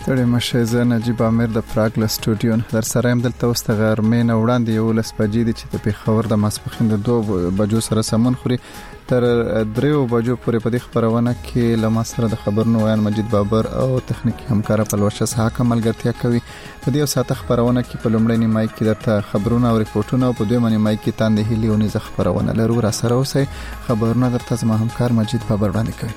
ستړي مشه زه نجیب عامر د پراګ له سټوډیو در سره هم دلته اوس د غرمې نه وړاندې 11 بجې دي چې د پیښور د ماسپښین د 2 بجو سره سمون خوري تر 3 بجو پورې په دې خبرونه کې لمه سره د خبرونو ویان مجید بابر او تخنیکی همکار پلوشه ساحه ملګرتیا کوي په دې ساعت خبرونه کې په لومړی نیمای کې درته خبرونه او ریپورتونه او په دویمه نیمای کې تاند هیلی او نيزه خبرونه لرو را سره اوسئ خبرونه درته زما همکار مجید بابر وړاندې کوي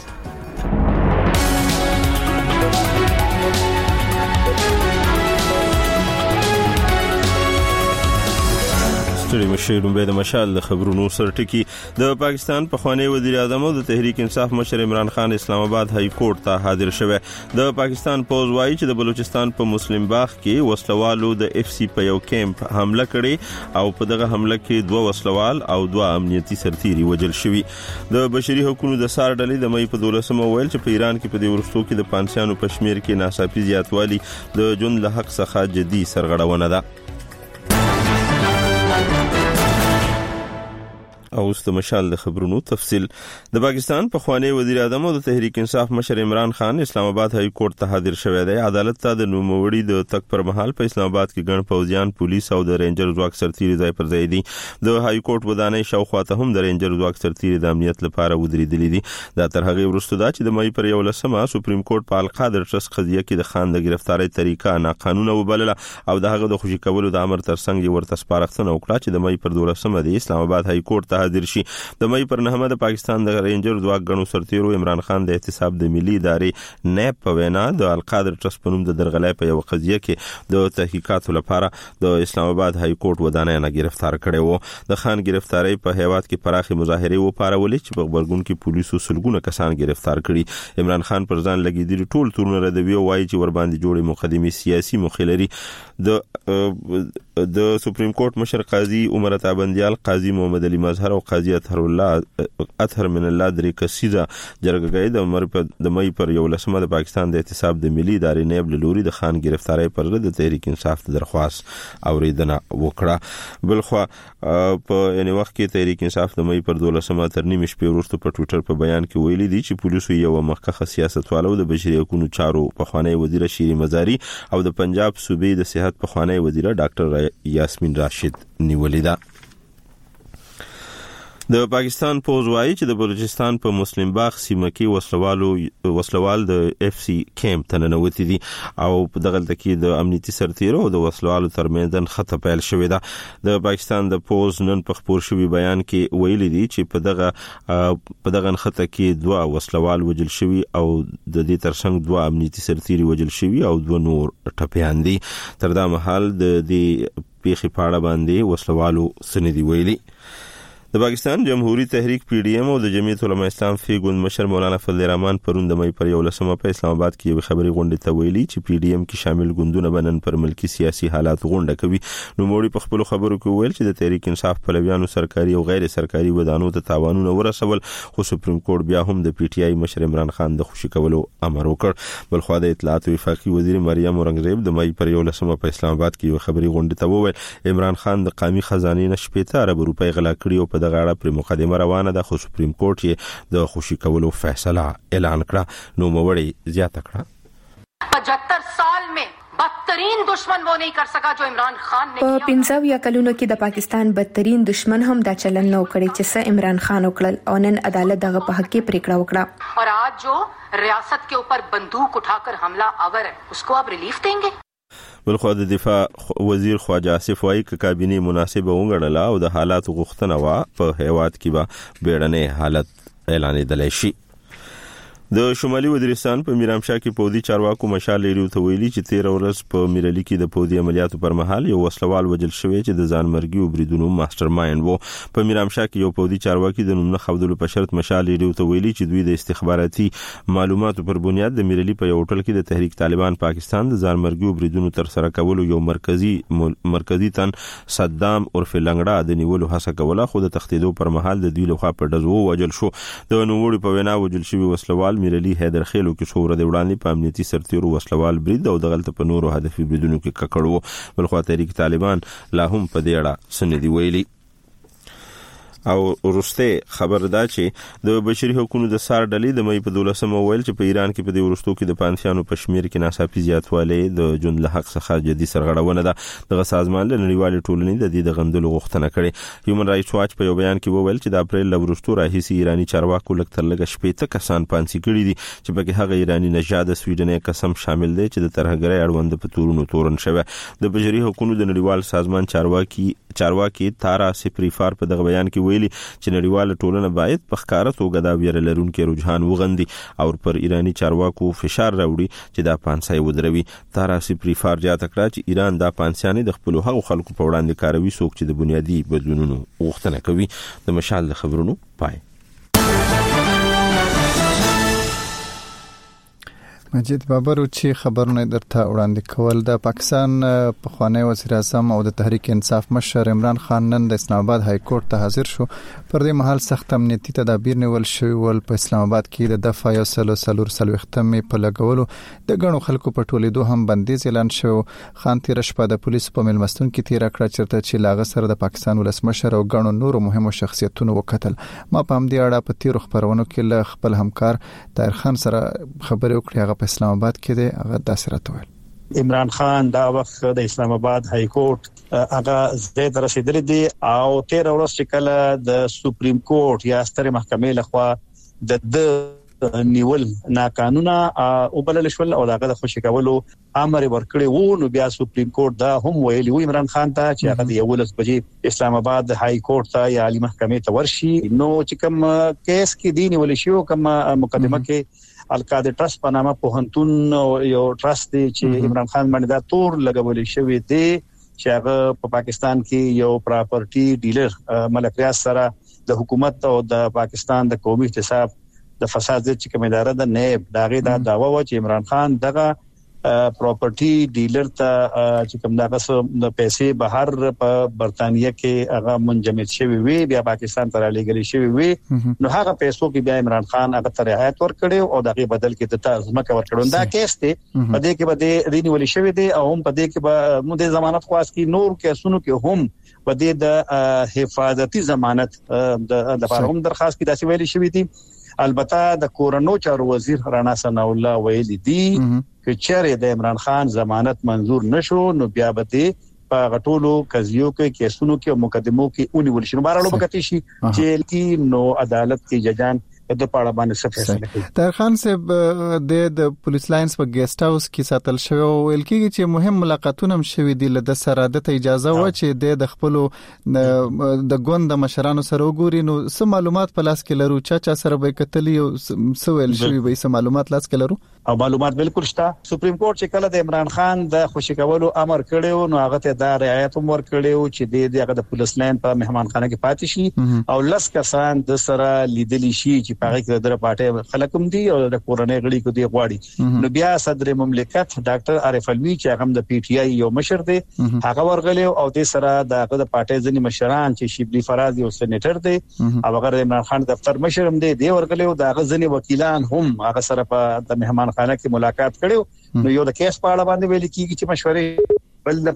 ستړي مشه لومبه د مشال د خبرونو سرټکی د پاکستان په خوانی وزیر اعظم او د تحریک انصاف مشر عمران خان اسلام آباد های کورټ ته حاضر شوه د پاکستان پوز وایي چې د بلوچستان په مسلم باغ کې وسلوالو د اف سی په یو کیمپ حمله کړې او په دغه حمله کې 2 وسلوال او 2 امنیتي سرتیري وژل شوي د بشري حقوقو د سار ډلې د مې په 12 ویل چې په ایران کې په دې ورستو کې د پانسیانو په شمیر کې ناڅاپي زیاتوالی د جون له حق څخه جدي سرغړونه ده او است مشال د خبرونو تفصیل د پاکستان په خوانی وزیر اعظم او د تحریک انصاف مشر عمران خان اسلام آباد های کورټ ته حاضر شوی دی عدالت ته د نوموړي د تک پر مهال په اسلام آباد کې ګڼ پوځیان پولیس او د رینجر ځواک سرتیري ځای پر ځای دي د های کورټ ودانۍ شاوخوا ته هم د رینجر ځواک سرتیري د امنیت لپاره ودرېدلي دي دا تر هغه وروسته دا چې د مې پر 11 سپریم کورټ په القادر ټرست قضیه کې د خان د گرفتاری طریقه ناقانونه وبلله او د هغه د خوشي کولو د امر ترڅنګ یې ورته سپارښتنه وکړه چې د مې پر 12 د اسلام آباد های کورټ ته حاضر شي د مې پر 9 د پاکستان د رینجر ځواک غنو سرتیرو عمران خان د احتساب د ملي ادارې نیب په وینا د القادر ټرست په نوم د درغلۍ په یو قضیه کې د تحقیقاتو لپاره د اسلام آباد های کورټ ودانۍ نه گرفتار کړي وو د خان گرفتاری په هیواد کې پراخي مظاهره و پارولې چې په خبرګون کې پولیسو سلګونه کسان گرفتار کړي عمران خان پر ځان لګیدلي ټول تورونه ردوي او وايي چې ور باندې جوړې مقدمې سیاسي مخالري د سپریم کورټ مشر قاضي عمر تابندیال قاضي محمد علي مظهر او قاضي اطهر من الله درې کسیزه جرګه د مې پر 11 د پاکستان د احتساب د ملي ادارې نیب لوري د خان گرفتاری پر ضد د تحریک انصاف د درخواست اوریدنه وکړه بلخو په یعنی وخت کې تحریک انصاف د مې پر 12 تر نیمه شپې وروسته په ټوئیټر په بیان کې ویلي دي چې پولیسو یو مخکخه سیاستوالو د بشري حقوقو چارو په خوانی وزیر شيري مزاري او د پنجاب صوبې د صحت په خوانی وزیر ډاکټر یاسمین راشد نیولې ده د پاکستان پوز وایي چې د بلوچستان په مسلم باغ سیمه کې وسلوال د اف سی کیمپ ته ننوتي دي او په دغه کې د امنیتي سرتیرو او د وسلوالو ترمنځ خطه پیل شوې ده د پاکستان د پوز نن په خبر شوی بیان کې ویلي دي چې په دغه خطه کې 2 وسلوال وژل شوی او د دې ترڅنګ 2 امنیتي سرتیري وژل شوی او 2 نور ټپيان دي تر دا مهال د دې پیښې په اړه باندې وسلوالو سندي ویلي د پاکستان جمهوریت تحریک پی ډی ایم او د جمعیت علماء اسلام فی ګوند مشر مولانا فضل الرحمن پرون د مې پر 11 په اسلام آباد کې یو خبري غونډه ته ویلي چې پی ډی ایم کې شامل ګوندونه بنن پر ملکی سیاسي حالات غونډه کوي نو موړي په خپل خبرو کې ویل چې د تحریک انصاف پلویانو سرکاري او غیر سرکاري ودانو ته تاوانونه ورسول خو سپریم کورټ بیا هم د پی ټی آی مشر عمران خان د خوشي کولو امر وکړ بل خو د اطلاعات وفاقي وزیر مریم اورنګزیب د مې پر 11 په اسلام آباد کې یو خبري غونډه ته وویل عمران خان د قومي خزانه نشپېته ارب روپۍ غلا کړی او په دغه اړه پر مقدمه روانه ده خو سپریم کورټ یې د خوشي کولو فیصله اعلان کړه نو موړي زیاته کړه 75 سال میں بدترین دشمن وہ نہیں کر سکا جو عمران خان نے په 15 کلونو کې د پاکستان بدترین دشمن هم دا چلن نو کړی چې څه عمران خان وکړل او نن عدالت دغه په حق کې پریکړه وکړه اور آج جو ریاست کے اوپر بندوق اٹھا کر حملہ آور ہے اس کو آپ ریلیف دیں گے بلخو د دفاع وزیر خواجه آصف وایي ک کابینه مناسبه وګڼله او د حالات غوښتنه وا په هیواد کې به بیړنۍ حالت اعلانېدل شي د شمالي وزیرستان په میرامشاه کې پودي چارواکو مشال لري ته ویلي چې 13 ورځ په میرالي کې د پودي عملیاتو پر مهال یو وسلوال وژل شوی چې د ځانمرګي وبریدونو ماستر مایند وو په میرامشاه کې یو پودي چارواکي د نوم خودلو په شرط مشال لري ته ویلي چې دوی د استخباراتي معلوماتو پر بنیاد د میرالي په یو هوټل کې د تحریک طالبان پاکستان د ځانمرګي وبریدونو تر سره کولو یو مرکزی تن صدام عرف لنګړه د نیولو هڅه کوله خو د تختیدو پر مهال د دوی لخوا په دزو وژل شو د نووړي په وینا وژل شوی وسلوال میرالي حیدر خیلو کې شو ورته وړاندې په امنیتي سرتیرو وسلوال برید او دغلت په نورو هدفي بریدونو کې ککړو بلخو تحریک طالبان لا هم په دې اړه سندي ویلي او ورسته خبر دا چې د بشري حقوقو د سار ډلې د مې په 12 ویل چې په ایران کې په دې ورستو کې د پانسیانو په شمیر کې ناڅاپي زیاتوالی د ژوند له حق څخه جدي سرغړونه ده. دغه سازمان له نړیوال ټولنې د دې د غندلو غوښتنه کړې. هیومن رائټس واچ په یو بیان کې وویل چې د اپریل له ورستو راهیسي ایرانی چارواکو لږ تر لږه 15 کسان پانسي کړي دي چې په هغه ایرانی نژاد سویډني قسم شامل دي چې د ترهګرۍ اړوند په تورونو تورن شوی. د بشري حقوقو د نړیوال سازمان چارواکي تارا سپریفار په دغه بیان کې ویلي چې نړیوال ټولنه باید په ښکاره توګه دا ویره لرونکي رجحان وغندي او پر ایرانی چارواکو فشار راوړي چې دا پانسي ودروي. تارا سپریفار زیاته کړه چې ایران دا پانسیانې د خپل هغو خلکو په وړاندې کاروي څوک چې د بنیادي بدلونونو غوښتنه کوي. د مشال د خبرونو پای. مجید بابرو چې خبرونه درته وړاندې کول. د پاکستان پخوانی وزیر اعظم او د تحریک انصاف مشر عمران خان نن د اسلام آباد های کورټ ته حاضر شو. پر دې مهال سخت امنیتي تدابیر نیول شوی ول. په اسلام آباد کې د دفعه 143 په لګولو د غنو خلکو په ټولیدو هم بندیز اعلان شو. خان تیر شپه د پولیسو په ملمستون کې تیر کړه چرته چې لاغه سره د پاکستان ولسمشر او غنو نورو مهمو شخصیتونو وکتل. ما په همدې اړه په تیر خبرونو کې له خپل همکار طاهر خان سره خبرې وکړې. په اسلام آباد کې د هغه داسرته ویل عمران خان دا وخت د اسلام آباد های کورټ هغه زه رسیدلې دي او 13 ورځې چې کله د سپریم کورټ یا ستره محکمې لخوا د نیول ناقانونه او بلل شول او داغه د خوشی کولو امر ورکړی وو. نو بیا سپریم کورټ دا هم ویلي و عمران خان ته چې هغه د 11 بجې اسلام آباد های کورټ ته یا عالی محکمې ته ورشي. نو چې کوم کیس کې دین ول شي او کوم مقدمه کې القاده ټرست په نامه پوهنتون یو ټرست دی چې عمران خان باندې دا تور لګول شوی دی چې هغه په پاکستان کې یو پراپرټي ډیلر ملک ریاض سره د حکومت او د پاکستان د قومي احتساب د فساد چې کوم اداره د نیب داغه دا داوا و چې عمران خان دغه پراپرټي ډیلر ته چې کوم دغه د پیسې بهر په برتانیې کې هغه منجمد شوی وي بیا پاکستان ته رالیږل شوی وي. نو هغه پیسو کې بیا عمران خان هغه ته رعایت ورکړي او دغه بدل کې د تازمکه ورکړون. دا کیس دی په دې کې به رینی ولې شوی دی او هم په دې کې به مو د ضمانت خواست کی نور کیسونو کې هم په دې د حفاظتي ضمانت د لپاره هم درخواست کی داسې ویلي شوی دی. البته د کورونو چارو وزیر رانا ثنا الله ویلي دی چې چیرې د عمران خان ضمانت منظور نشو نو بیا به په غټولو قضیو کې کیسونو کې مقدمو کې اونې ولشي. نو بهرالو بکتی شي چې کی نو عدالت کې ججان د پاړه باندې څه فیصله کوي. طاهر خان صاحب د پولیس لاینز په ګیسټ هاوس کې ساتل شوی او ویل کېږي چې مهم ملاقاتونه هم شوي دي. له سره د اجازه و چې د خپل د ګوند مشرانو سره وګوري. نو څه معلومات په لاس کې لرو چا سره به کتلی او څه ویل شوی به څه معلومات لاس کې لرو او معلومات بالکل شته. سپریم کورټ چې کله د عمران خان د خوشی کولو امر کړو نو هغه ته دا رعایت امر کړو چې دغه د پولیس لاین په مهمانخانه کې پاتې شي او لس کسان د سره لیدلی شي چې په هغه کې د پارټي خلکم دي او د کورنۍ غړي کو دی غواړي. نو بیا صدر مملکت ډاکټر عارف علوی چې هغه د پی ټی آی یو مشر دی هغه ورغلی او د سره د پارټي ځنی مشران چې شیبلی فراز یو سېنیټر دی او هغه عمران خان دفتر مشر هم دی ورغلی او د ځنی وکیلان هم هغه سره په د مهمان خانه کې ملاقات کړو. نو یو د کیس په اړه باندې ویل کیږي چې مشورې بل د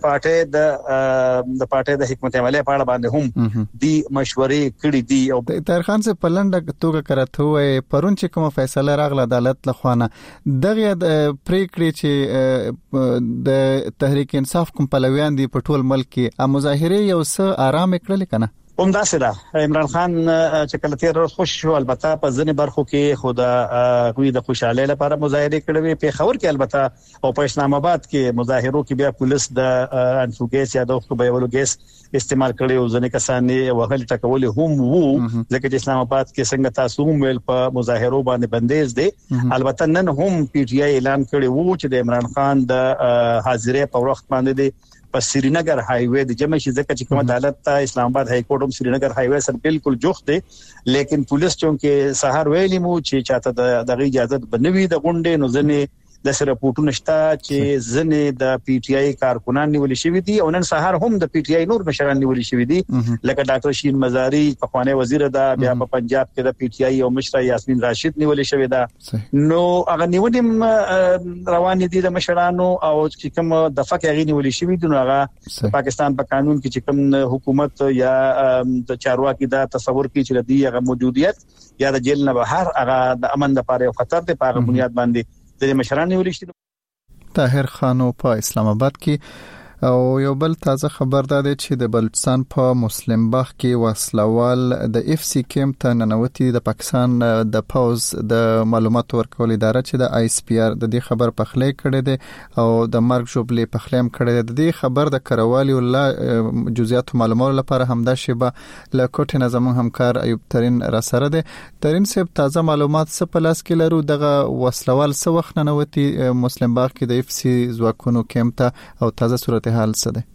پارټي د حکمت عملی په اړه باندې هم دی مشورې کړې دي. او طاهر خان سے پلنډه توګه کرته وې پرون چې کوم فیصله راغله عدالت لخوانه دغه پریکړې چې د تحریک انصاف کوم پلویان دي په ټول ملک کې مظاهره یو څه آرام کړل کنه هم داسې ده. عمران خان چې کله تیر ورځ خوش شو البته په ځنې برخو کې خدا غوی د خوشاله لپاره مظاهره کړې په خبر کې البته او په اسلام آباد کې مظاهرو کې بیا پولیس د انفوګیس یا د وخت په یولو ګیس استعمال کړي او ځنې کسانې وهل ټکول هم وو ځکه چې اسلام آباد کې څنګه تاسو هم ویل په مظاهرو باندې بندیز دي. البته نن هم پی ټی آی اعلان کړي وو چې د عمران خان د حاضرې په وخت باندې دي په سرینگر های وے د جمع شي ځکه چې کوم عدالت ته اسلام آباد های کورټ هم سرینگر های وے سره بالکل جوخت دي. لیکن پولیس چونکه سحر ویلی مو چې چاته د اجازه بنوي د غونډې نو ځنې د رپورټونو شته چې ځنې د پی ټی آی کارکونان نیول شوی دي او نن سهار هم د پی ټی آی نور مشران نیول شوی دي لکه ډاکټر شین مزاری پخوانی وزیر دا بیا په پنجاب کې د پی ټی آی او مشر یاسمین راشد نیول شوی دا نو هغه نیولم روان دي د مشرانو او چې کوم د فقې نیول شوی دي نو هغه پاکستان په قانون کې چې کوم حکومت یا د چارواکي دا تصور کوي چې د دې هغه موجودیت یا د جیل نه بهر هغه د امن لپاره یو خطر دی په بنیاد باندې د مشرانو ولشتي. طاهر خانو په اسلام آباد کې او یو بل تازه خبر ده چې د بلوچستان په مسلم باغ کې وسلوال د اف سی کیمپ ته ننوتي د پاکستان د پوز د معلوماتو ورکول اداره چې د آی اس پی آر د دې خبر پخلې کړي دي او د مرګ جوړلې پخلیم کړي دي. د دې خبر د کروالي ول جزئیات معلومات لپاره همدا شیبه له کوټ نظم همکار ایوب ترين را سره ده. ترين صاحب تازه معلومات څه پلاس کې لرو دغه وسلوال څه وخت ننوتي مسلم باغ کې د اف سی ځواکونو کیمپ ته او تازه صورت حال څه ده؟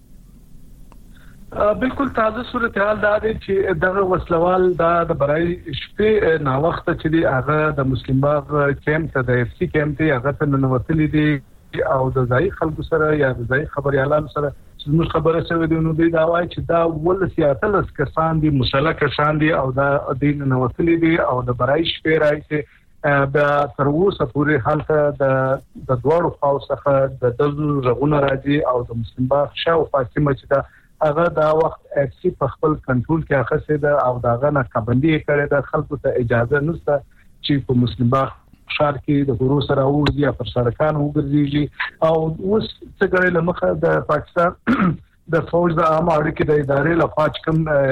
بالکل تازه صورتحال دا دی چې دغه وسلوال د برای شپې نا وخت چې هغه د مسلم باغ کیمپ ته د اف سی کیمپ ته هغه ته ننوتلی دي او د ځای خلکو سره یا د ځای خبريالانو سره څه خبره شوې ده نو دا وایي چې دا ول سیاست کسان دي مسلک کسان دي او دا دین ننوتلی دي او د برای شپې راځي د تروسه پورې حالت د دوړو خاص څخه د دزو رغونه راځي او د مسلم باغ شاو فاطمه چې دا هغه دا وخت اف سی په خپل کنټرول کې اخیسته ده او دا غنه کابندي کړي د خلکو ته اجازه نشته چې په مسلم باغ شار کې د غرو سره اوږي یا پر سرکان وګرځي او اوس څنګه لمخه د پاکستان د فوج د عام اړیکې د ادارې لخوا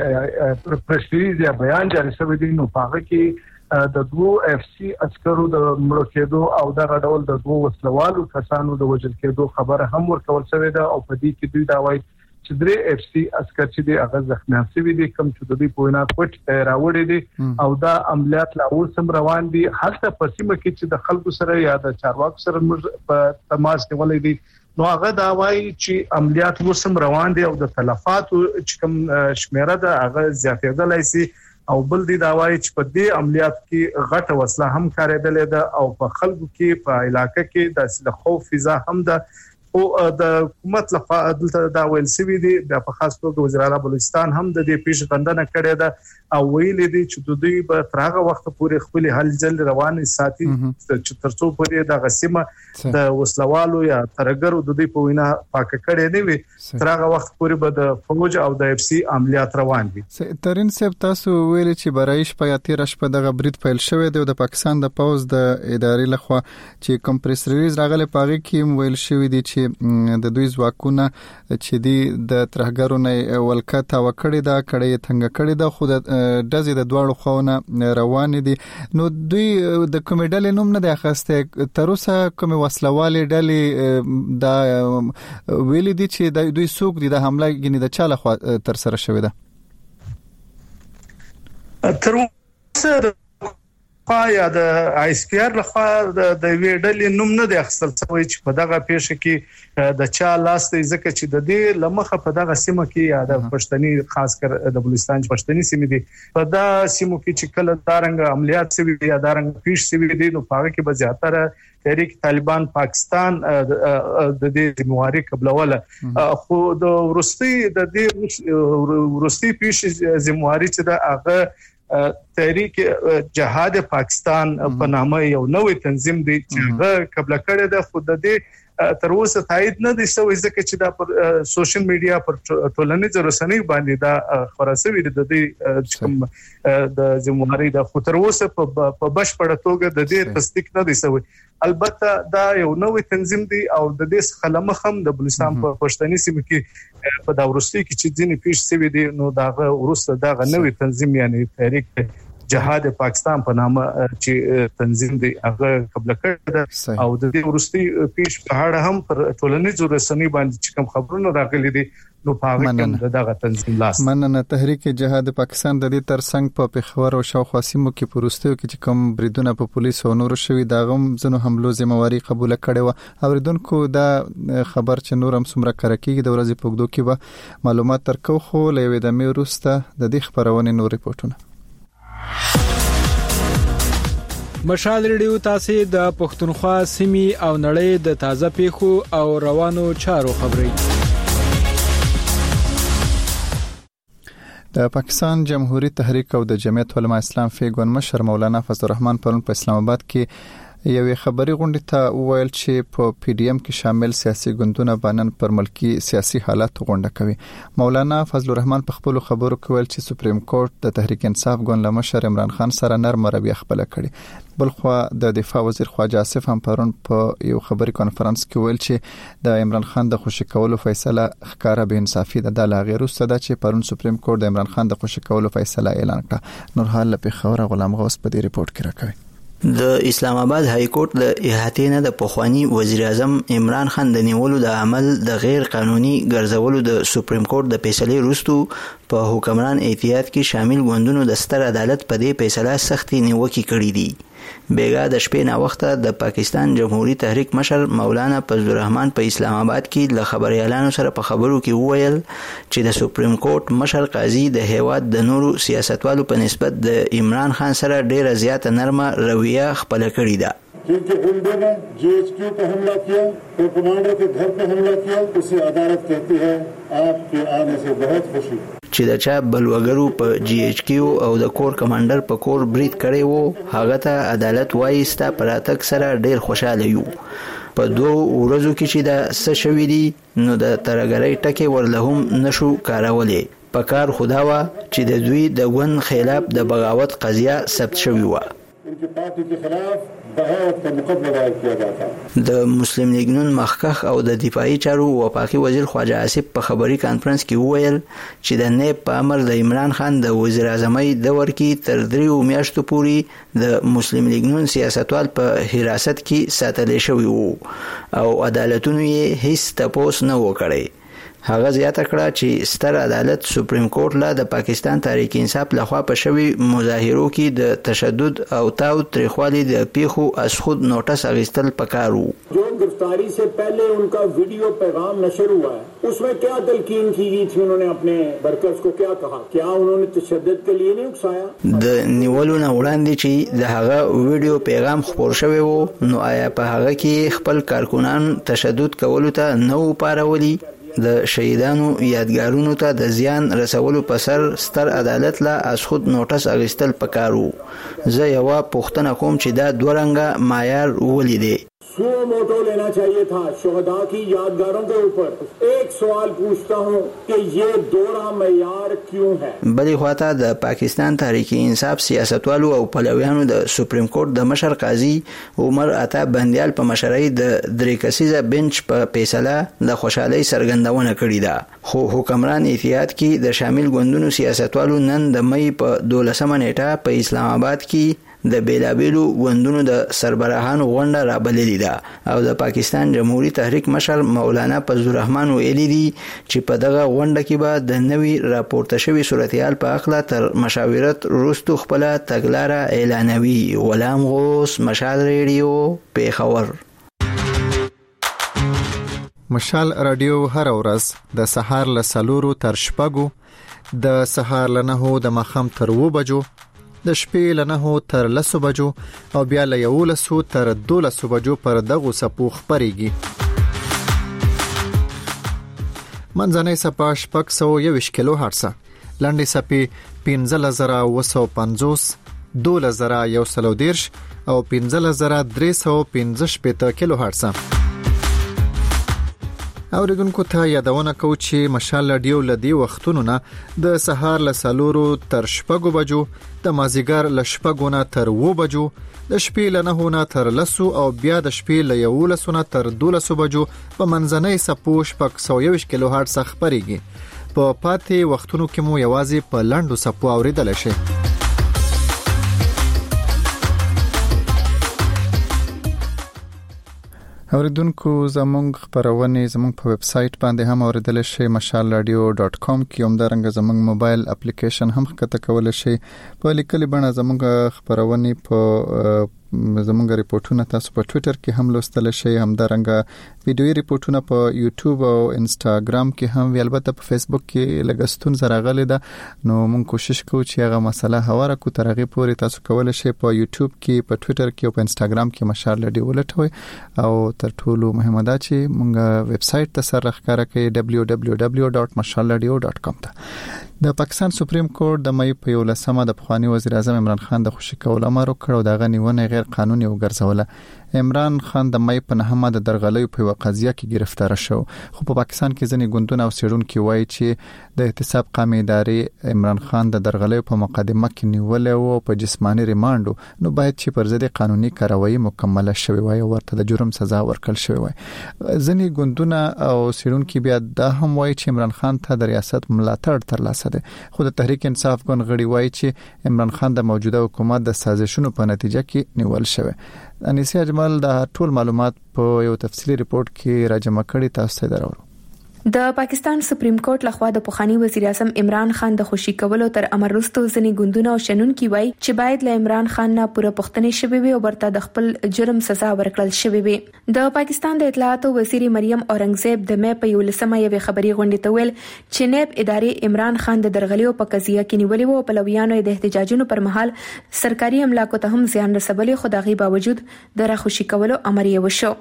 کوم پرشتیز یا بیان جاری شوی دی نو هغه کې د دوه اف سی عسکرو د مړو کېدو او د غډول د دوه وسلوالو کسانو د وژل کېدو خبره هم ورکول شوې ده او په دې کې دوی دا وایي چې درې اف سی عسکر چې د هغه زخمیان شوي دي کوم چې د دوی په وینا کوټ راوړي دي او دا عملیات لا اوسم روان دي حتی په سیمه کې چې د خلکو سره یا د چارواکو سره په تماس کې ولې دي نو هغه دا وایي چې عملیات اوسم روان دي او د تلفاتو چې کوم شمیره ده هغه زیاتېدلای شي او بل دی دا وایي چې په دې عملیات کې غټه وسله هم کارېدلې ده او په خلکو کې په علاقې کې د خوف فضا هم ده او د حکومت لخوا دلته دا ویل سوي دي د خاص توګه وزیر اعلی بلوچستان هم د دې پیش غندنه کړې ده او ویل دي چې د دوی په ترغه وخت پورې خپل حل جل روان ساتي چې ترڅو پورې د غسیمه د وسلوالو یا ترګرو د دوی په وینا پاک کړي نه وي ترغه وخت پورې به د فوج او د اف سی عملیات روان دي. ترين صاحب تاسو ویل چې برایش په یاتیر شپه دغه برید پیل شوی دی د پاکستان د پوز د ادارې لخوا چې کمپریس ریلیز راغله پاغي کې ویل شوی دی چې د دوی ځواکونه چې دی د ترهګرو نه ولکته وکړي دا کړي څنګه کړي دا خو د دزي د دوړو خونه روان دي نو دوی د کومیډل نوم نه د اخسته تر اوسه کوم وسلوالې ډلې دا ویل دي چې دوی سوق دي د حمله غني د چاله خو تر سره شوی ده تر اوسه یا د آی اس پی آر لخوا د ویډل نوم نه د اخستل شوی چې په دغه پیښه کې د چا لاس ته ځکه چې د دې لمخه په دغه سیمه کې یا د پښتني خاص کر د بلوچستان پښتني سیمه دي په دا سیمو کې چې کله دارنګ عملیات شوی یا دارنګ پیښ شوی دي نو هغه کې به زیاتره تحریک طالبان پاکستان د دې ذمہواری قبلوله خو د ورستي د دې ورستي پیښ ذمہواری چې د هغه تحریک جهاد پاکستان په نامه یو نوې تنظیم دی چې قبل کړه د خود دې تر اوسه تایید نه دي شوی ځکه چې دا پر سوشل میډیا پر ټولنیز رسنۍ باندې دا خبرسوي د دې کوم د ذمہواری د خو تر اوسه په بشپړه توګه د دې تصدیق نه دي شوی. البته دا یو نوې تنظیم دی او د دې خلمخ هم د بلوچستان په پښتني سیمه کې په دا ورستي کې چې ځینې پیښ شوی دي نو دا ورسته دا نوې تنظیم یعنی تحریک جهاد پاکستان په نامه چې تنظیم دی هغه قبل کړه او د دې ورستي پیش په اړه هم پر ټولنیزو رسنۍ باندې چې کوم خبرونه راغلي دي نو په هغه کې دغه تنظیم لاس مننه. تحریک جهاد پاکستان د دې ترڅنګ په پیښور او شاوخوا سیمو کې پروستیو کې چې کوم بریدونه په پولیسو او نور شوی دا غم زنو حملو ذمہواری قبول کړي و اوریدونکو دا خبر چې نور هم سمره کړکیږي د ورځې پوګدو کې به معلومات ترکو خو لوي د مې روسته د دې خبرونه نور ریپورتونه مشال ریډیو تاسو د پښتونخوا سیمې او نړۍ د تازه پیښو او روانو چارو خبري. د پاکستان جمهوریت تحریک او د جمعیت علماء اسلام فیګون مشر مولانا فضل الرحمن پرون په اسلام آباد کې یوې خبري غونډې ته وویل چې په پی ډی ایم کې شامل سیاسي ګوندونه باندې پر ملکی سیاسي حالات غونډه کوي. مولانا فضل الرحمن په خپل خبرو کې ویل چې سپریم کورټ د تحریک انصاف ګوند له مشر عمران خان سره نرم رویه خپل کړي. بلخو د دفاع وزیر خواجه آصف هم پرون په یو خبري کانفرنس کې ویل چې د عمران خان د خوشی کولو فیصله ښکارا به انصافي ده. د لاغیر وسته چې پرون سپریم کورټ د عمران خان د خوشی کولو فیصله اعلان کړه. نورحال لپاره غلام غوث په دې ریپورت کې راکوي. د اسلام آباد های کورټ د احاطې نه د پخوانی وزیر اعظم عمران خان د نیولو د عمل د غیر قانوني ګرځولو د سپریم کورټ د فیصلې وروسته په حکمران ائتلاف کې شامل ګوندونو د ستر عدالت په دې فیصله سختي نیوکې کړې دي. بیګا د شپې نه وخته د پاکستان جمهوریت تحریک مشر مولانا فضل الرحمن په اسلام آباد کې له خبريالانو سره په خبرو کې وویل چې د سپریم کورټ مشر قاضي د هیواد د نورو سیاستوالو په نسبت د عمران خان سره ډیره زیاته نرمه رویه خپل کړې ده. क्योंकि गुंडों ने जीएचक्यू पे हमला किया तो कमांडर के घर पे हमला किया, उसे अदालत कहती है आपके आने से बहुत खुशी. چې د چا بلوګرو په جی ایچ کیو او د کور کمانډر په کور برید کړي وو هغه ته عدالت وایي ستا پراتک سره ډیر خوشاله یو. په 2 ورځو کې چې دا څه شوی دی نو د ترګری ټکی ورلهم نشو کارولې. په کار خدا وا چې د دوی د ګوند خلاف د بغاوت قضیه ثبت شوی و. उनकी पार्टी के खिलाफ बगावत का मुकदमा दायर किया जाता. د مسلم لیگ نون مخکخ او د دفاعي چارو وفاقي وزیر خواجه آصف په خبري کانفرنس کې وویل چې د نیب په امر د عمران خان د وزیر اعظمۍ دور کې تر 3 میاشتو پورې د مسلم لیگ نون سیاستوال په حراست کې ساتل شوی وو او عدالتونو یې هیڅ تپوس نه وکړي. هغه زیاته کړه چې ستر عدالت سپریم کورټ له د پاکستان تحریک انصاف لخوا په شوی مظاهرو کې د تشدد او تاو تریخوالي د پیښو از خود نوټس اخیستل پکارو. जो गिरफ्तारी से पहले उनका वीडियो पैगाम नशर हुआ है उसमें क्या तलकीन की गई थी, उन्होंने अपने वर्कर्स को क्या कहा, क्या उन्होंने तशद्दुद के लिए नहीं उकसाया. د نیولونه وړاندې چې د هغه ویډیو پیغام خپور شوی وو نو آیا په هغه کې خپل کارکونان تشدد کولو ته نو پارولی؟ د شهیدانو یادګارونو ته د زیان رسولو په سر ستر عدالت لا از خود نوټس اخیستل پکارو. زه یو پوښتنه کوم چې دا دوه رنګه معیار ولیدې. सो मोटो लेना चाहिए था शहदा की यादगारों के ऊपर. एक सवाल पूछता हूँ कि ये दोहरा मयार क्यों है. بلې خواته د پاکستان تحریک انصاف سیاستوالو او پلویانو د سپریم کورټ د مشر قاضي عمر عطا بندیال په مشرۍ د 3 کسیزه بنچ په فیصله د خوشحالۍ څرګندونه کړې ده. خو حکمران اتحاد کې د شامل ګوندونو سیاستوالو نن د مې په 12 نیټه په اسلام آباد کې د بیلابیلو ګوندونو د سربراهانو غونډه رابللې ده او د پاکستان جمهوریت تحریک مشر مولانا فضل الرحمن ویلي دي چې په دغه غونډه کې به د نوي راپورته شوی صورتحال په اړه تر مشاورت وروسته خپل تګلاره اعلانوي. غلام غوث، مشال ریډیو، پیښور. مشال رادیو هر ورځ د سهار له 4 تر 6 د سهار له 9 د مخام تر 2 بجو د شپې له 9 تر 10 بجو او بیا له 11 تر 12 بجو پر دغه سپو خبريږي. منځنۍ سپا 621 کیلو هرتز، لنډي سپي 15950، 2130 او 15315 کیلو هرتز. اوریدونکو ته یادونه کوم چې مشال رادیو لدی وختونو نه د سهار له 4 تر 6 بجو، د مازیګر له 6 نه تر 2 بجو، د شپې له 9 نه تر 10 او بیا د شپې له 11 نه تر 12 بجو په منځنۍ سپو 621 کیلو هرتز خبريږي. په پاتې وختونو کې مو یوازې په لاندو سپو اوریدل شي. اوریدونکو زموږ خبرونه زموږ په ویب سټ باندې هم اوریدل شي mashalradio.com کې هم درنګ زموږ موبایل اپلیکیشن هم ښکته کول شي. په لیکلي بڼه زموږ خبرونه په زمونږ ریپورتونه تاسو په ټوئیټر کې هم لوستل شئ، همدارنګه ویډیوي ریپورتونه په یوټیوب او انسټاګرام کې هم وی، البته په فیسبوک کې لګستون زراغله ده. نو مونږ کوشش کوو چې هغه مسله هواره کو ترغه پورې تاسو کولای شئ په یوټیوب کې، په ټوئیټر کې او په انسټاګرام کې مشال لډي ولټوي، او تر ټولو مهمه ده چې مونږ ویب سټ ته سره ښکارا کوي www.mashalradio.com ته. د پاکستان سپریم کورټ د مې په 11مه د پخوانی وزیر اعظم عمران خان د خوشی کول امر وکړ او دغه نیونه غیر قانوني وګرځوله. عمران خان د مې په 9مه د درغلۍ په قضیه کې گرفتار شو، خو په پاکستان کې ځنې ګوندونه او سیډونکو وایي چې د احتساب قومي ادارې عمران خان د درغلۍ په مقدمه کې نیول او په جسمانی ریماند نو باید چې پر ضد قانوني کاروایی مکمله شوی وای او ورته د جرم سزا ورکړل شوی وای. ځنې ګوندونه او سیډونکو بیا دا هم وایي چې عمران خان ته د ریاست ملاتړ ترلاسه ده، خو د تحریک انصاف ګوند غړي وایي چې عمران خان د موجوده حکومت د سازشونو په نتیجه کې نیول شوی. انیسه اجمل د ټول معلومات په یو تفصیلی ریپورت کې راجمع کړي، تاسو ته درورو. د پاکستان سپریم کورټ لخوا د پخوانی وزیر اعظم عمران خان د خوشی کولو تر امر وروسته ځنې ګوندونه او شنونکي وایي چې باید له عمران خان نه پوره پښتنې شوي وي او ورته د خپل جرم سزا ورکړل شوی وي. د پاکستان د اطلاعات وزیر مریم اورنګزیب د مې په 11مه یوې خبري غونډې ته ویل چې نیب ادارې عمران خان د درغلیو په قضیه کې نیولې وو، په لویانو د احتجاجونو پر مهال سرکاري املاکو ته هم زیان رسولې، خو دغه باوجود د راخوشي کولو امر یې وشو.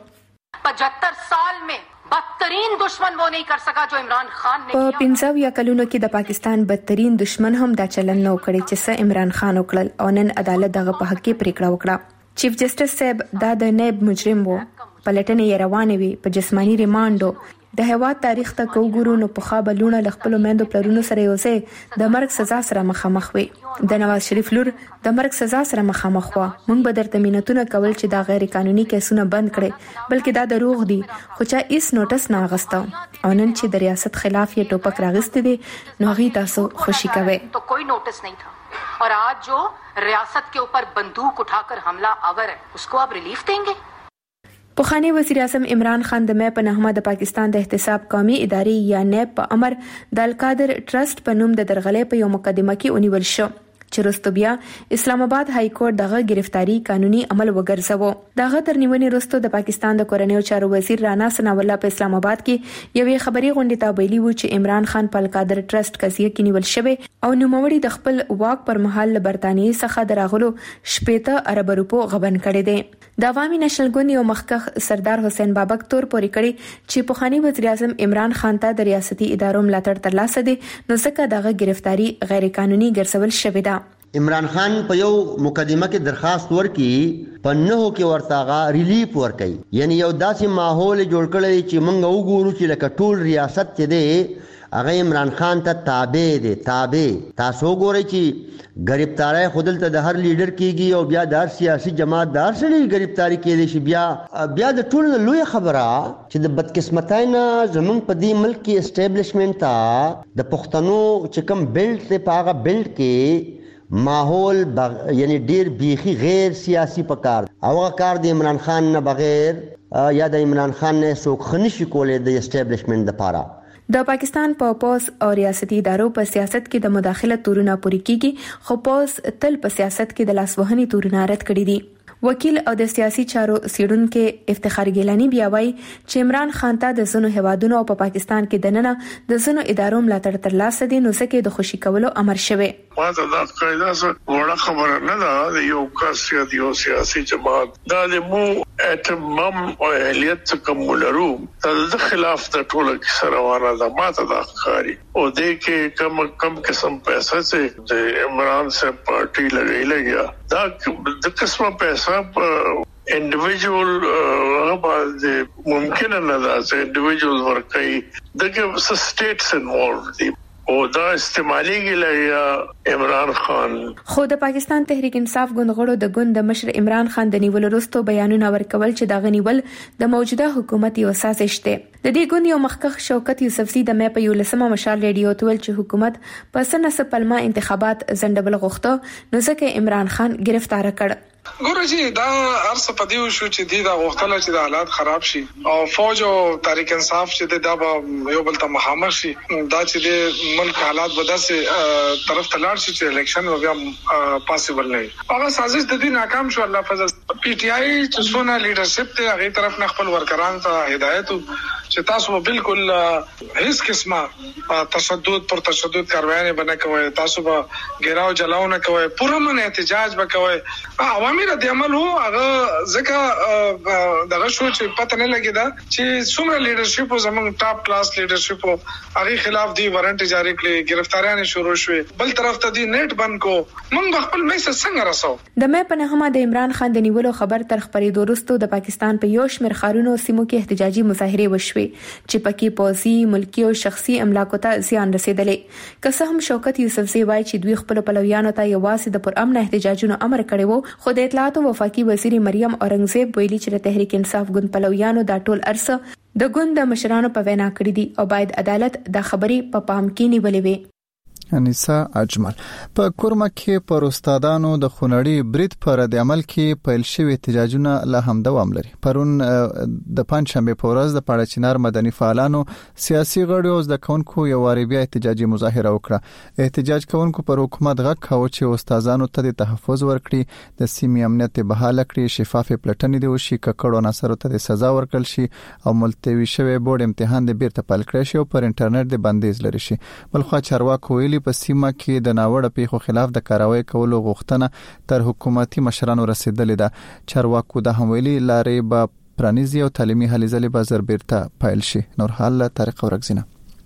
75 साल में بدترین دشمن وہ نہیں کر سکا جو عمران خان نے په 15 کلونو کې د پاکستان بدترین دشمن هم دا چلن نو کړی چې څه عمران خان وکړل او نن عدالت دغه په حق کې پریکړه وکړه. چیف جسټس صاحب دا د نیب مجرم وو، پلټنې یې روانې وي په جسمانی ریماندو. د هوا تاریخ ته کوګورو نو په خابه لونه لخپل مندو پلرونو سره یوځای د مرګ سزا سره مخامخ وي. د نواز شریف لور د مرګ سزا سره مخامخ و. موږ به درته مينتونه کول چې دا غیر قانوني کیسونه بند کړي، بلکې دا دروغ دي، خو چا هیڅ نوټس نه اغسته او نن چې د ریاست خلاف یې ټوپک راغسته دي نو هغه تاسو خوشی کوي. تو کوئی نوٹس نہیں تھا اور آج جو ریاست کے اوپر بندوق اٹھا کر حملہ آور ہے اس کو آپ ریلیف دیں گے؟ پخوانی وزیر اعظم عمران خان د مې په 9مه د پاکستان د احتساب قومي ادارې یا نیب په امر د القادر ټرست په نوم د درغلۍ په یو مقدمه کې ونیول شو چې وروسته بیا اسلام آباد های کورټ دغه گرفتاری قانوني عمل وګرځاوه. دغه تر نیونې وروسته د پاکستان د کورنیو چارو وزیر رانا ثناء الله په اسلام آباد کې یوې خبري غونډې ته ویلي و چې عمران خان په القادر ټرست قضیه کې نیول شوی او نوموړي د خپل واک پر مهال برتانیې څخه دراغلو 80 ارب روپو غبن کړي دي. د عوامي نېشنل ګوند یو مخکخ سردار حسین بابک تور پورې کړي چې پخوانی وزیر اعظم عمران خان ته د ریاستي ادارو ملاتړ ترلاسه دي، نو ځکه دغه گرفتاری غیر قانوني ګرځول شوې ده. عمران خان په یو مقدمه کې درخواست ورکړي په 9 کې ورتاغه ریلیف ورکړي، یعنی یو داسې ماحول جوړ کړی چې موږ وګورو چې لکه ټول ریاست چې دی هغه عمران خان ته تابع دي. تاسو ګورئ چې گرفتاری خودل ته د هر لیډر کېږي او بیا د سیاسي جماعت دار سره گرفتاری کېږي شي، بیا د ټول لوی خبره چې د بدقسمتۍ نه زمونږ په دې ملک کې اسټابلیشمنت ته د پښتنو چې کوم بیلټ ته پاغه بیلټ کې ماحول یعنی ډیر بیخي غیر سیاسي پکار او کار د عمران خان نه بغیر یا د عمران خان نه څوک خنشي کولای د اسټابلیشمنت لپاره. د پاکستان په پوز او ریاستي ادارو په سیاست کې د مداخلت تورونه پوری کیږي، خو پوز تل په سیاست کې د لاسوهنې تورونه رد کړي دي. وکیل او د سیاسي چارو سیډونکو افتخار ګیلانی بیا وایي چې عمران خان ته د زنو هوادونو او په پاکستان کې دننه د زنو ادارو ملاتړ ترلاسه دي، نو ځکه د خوشی کولو امر شوی. ماته دا قاعده وړه خبره نه ده د یو کس یا د یو سیاسي جماعت دا د مو اتمام او اهلیت کوملرو د خلاف د ټولو کې روانه ده. ماته دا ښکاري او د کې کم قسم پیسې چې د عمران سے پارټي لګیا دا د قسمه پیسې انډیویډوال ممکن نه ده چې انډیویډوال ورکړي دغه سټیټس انوالوډ دي او دا استعماليږي لیا عمران خان. خو د پاکستان تحریک انصاف ګوند د ګوند د مشر عمران خان د نیول وروسته بیانونه ورکول چې دا غنیول د موجوده حکومت یو سازش دی. د دې ګوند یو مخکخ شوکت یوسفزي د مې په 11مه مشال ریډیو تول چې حکومت په سنه پلمه انتخابات زندبل غوښته، نو ځکه عمران خان گرفتار کړ. ګورځي دا ارسه پدیو شو چې دا غوښتل چې د حالات خراب شي او فوج او تحریک انصاف چې دا به یو بل ته مخامخ شي، دا چې د ملک حالات به داسې طرف ته لاړ شي چې الیکشن بیا پاسبل نه وي. هغه سازش د دې ناکام شو. الله فضل پی ټ آی چې څونه لیډرشپ ته هغه طرف نه خپل ورکران ته هدایت چې تاسو بالکل هیڅ قسمه تشدد پر تشدد کاروایي بنه کوي، تاسو به ګراو جلاو نه کوي، پوره من احتجاج وکوي. عوامي رد عمل هو هغه ځکه دغه شو چې پته نه لګی دا چې څومره لیډرشپ زموږ ټاپ کلاس لیډرشپ هغه خلاف دی وارنټ جاری کړي، گرفتاریاں شروع شوې، بل طرف ته دی نیټ بند کو. موږ خپل میسج څنګه رسو؟ د مې په نهمه د عمران خان د نیولو خبر تر خبرېدو وروسته د پاکستان په یو شمېر ښارونو سیمو کې احتجاجي مظاهرې وشوې چې پکې پوځي، ملکی او شخصي املاکو ته زیان رسیدلې. که څه هم شوکت یوسفزئی وایي چې دوی خپل پلویانو ته یوازې د پرامن احتجاجونو امر کړی وو، خو د اطلاعات او وفاقي وزیر مریم اورنګزیب ویلي چې د تحریک انصاف ګوند پلویانو دا ټول ارسه د ګوند د مشرانو په وینا کړی دي او باید عدالت د خبرې په پام کې نیولې وي. انیسا اجمل په کورما کې پر استادانو د خونړی برید پر د عمل کې پیل شوی احتجاجونه لا هم دوام لري. پرون د پنځشنبه په ورځ د پاړچینار مدني فعالانو سیاسي غړو د کونکو یو واربیا احتجاجي مظاهره وکړه. احتجاج کوونکو پر حکومت غږ کاوه چې استادانو ته د تحفظ ورکړي، د سیمې امنیت بحاله کړي، شفاف پلټنې دی وشي، ککړو عناصرو ته سزا ورکړل شي او ملتوي شوی بورډ امتحان د بیرته پیل کړی شي او پر انټرنیټ د بندیز لري شي. بلخو چارواکو ویلي په سیمه کې د ناوړه پیښو خلاف د کاروایی کولو غوښتنه تر حکومتي مشرانو رسیدلې ده. چارواکو د همویلي لارې به پرانیزي او تعلیمي هلې ځلې به زر بیرته پیل شي. نور حال طریق ورغزینه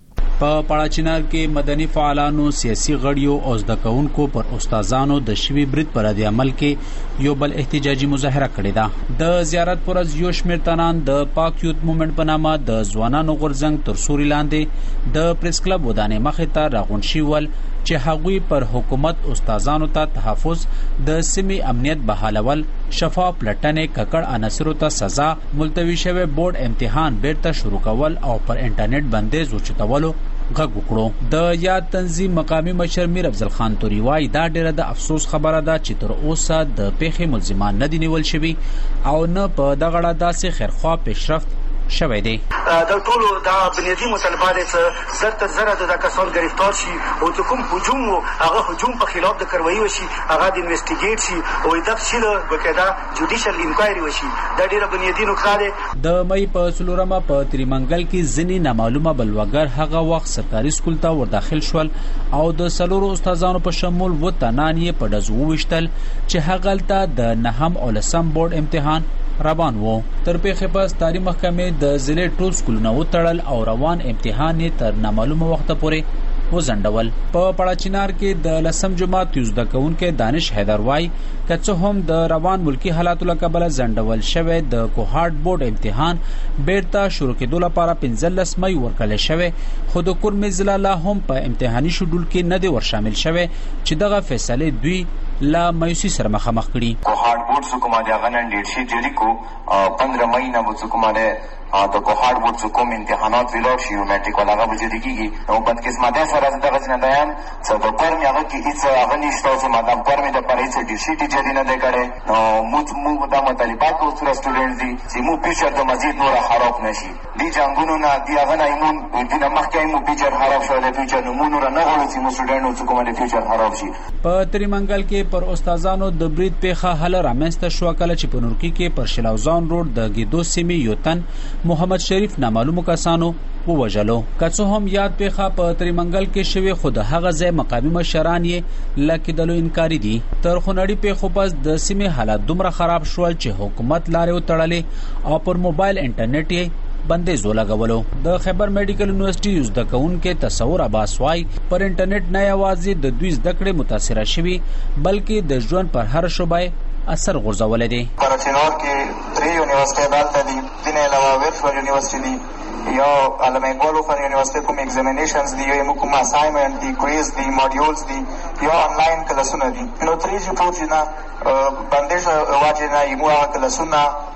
په پاړچینار کې مدني فعالانو، سیاسي غړیو او زده کوونکو پر استادانو د شوی برید پر د عمل کې یو بل احتجاجي مظاهره کړې ده. د زیارت پر یو شمېر تنان د پاک یوت موومېنټ په نامه د ځوانانو غورځنګ تر سوري لاندې د پریس کلب ودانې مخې ته راغون شي ول چې هغوی پر حکومت استادانو ته تحفظ، د سیمې امنیت بحالول، شفاف پلټنې، ککړ عناصرو ته سزا، ملتوي شوی بورډ امتحان بیرته شروع کول او پر انټرنیټ بندیز اوچتولو غږ وکړو. د یاد تنظیم مقامی مشر میر افضل خان توری وایي دا ډیره د افسوس خبره ده چې تر اوسه د پیښې ملزمان نه دي نیول شوي او نه په دغه اړه داسې خیرخوا پیشرفت شوی دی. د ټولو دا بنیادی مطالبات چې زر تر زر د کسان گرفتار شي او چې کوم هجوم هغه هجوم په خلاف د کاروایی وشي، هغه د انویسټیګیټ شي او د تفصیل وکړه جوډیشل انکوایري وشي. دا ډیره بنیادی نقطه ده. د مې په څلورمه په تریمنګل کې ځنی نامعلومه بلوګر هغه وخت سرکاري سکول ته ورداخل شول او د سلورو استادانو په شمول و تنان یې په دزو وشتل چې هغه تل د نهم او لسم بورډ امتحان روان وو. تر پیښې پس تاریخ محکمې د ضلع ټول سکولونه وتړل او روان امتحان تر نامعلومه وخت پورې وزندول. په پاړچینار کې د لسم جماعت یوزده کونکو دانش حیدر وای کڅ هم د روان ملکی حالاتو لکبل زندول شوه د کوهارت بورډ امتحان بیرته شروع کېدو لپاره 15 مې ورکړل شوه، خو د کورم ضلع لا هم په امتحاني شډول کې نه دی ور شامل شوه چې دغه فیصله دوی لا مایوسی سره مخامخ کړي. کوهارت بورډ څخه ما د غنن ډیټ شي جری کو 15 مې نه څخه ما د کوهارت بورډ څخه کوم امتحانات ویلور شي او میټریک ولاغه بجری کیږي او بد قسمته سره دغه څنګه څه د کورم هغه کې هیڅ هغه نشته چې مادام کورم د پرې څه ډی سی ټی جری نه کړي نو موږ د مطالبات او سره سټوډنټ دي چې مو فیوچر د مزید نور خراب نشي. دي جنگونو نه دی هغه نه ایمون د مخکې مو فیوچر خراب شو، د فیوچر نو نور نه غواړي چې مو سټوډنټ څخه کومه فیوچر خراب شي. په تریمنګل کې پر استادانو د برید پیښه حل رامنځته شو کله چې په نورکی کې پر شلاوزان روډ د ګیدو سیمې یو تن محمد شریف نامعلومو کسانو ووجلو. کڅو هم یاد پیښه په تریمنګل کې شوی، خو د هغه ځای مقامی مشران یې لکېدلو انکاری دي. تر خونړی پیښو پس د سیمې حالات دومره خراب شول چې حکومت لارې وتړلې او پر موبایل انټرنیټ یې بندیز ولګولو. د خیبر میډیکل یونیورسيټي یوزده کونکو تصور عباس وای پر انټرنیټ نه یوازې د دوی زده کړې متاثر شوي بلکې د ژوند پر هر شوبای اثر غورځولې دي. پاړچینار کې 3 یونیورسيټي دالته دي، دنه علاوه ورچوال یونیورسيټي دي یا علامه اقبال اوپن یونیورسيټي کوم ایگزامینیشنز دي یا کوم اسایمنت دي، کویز دي، ماډیولز دي یا انلاین کلاسونه دي. نو 3 چې پروت نه بندیز واجب نه یمو کلاسونه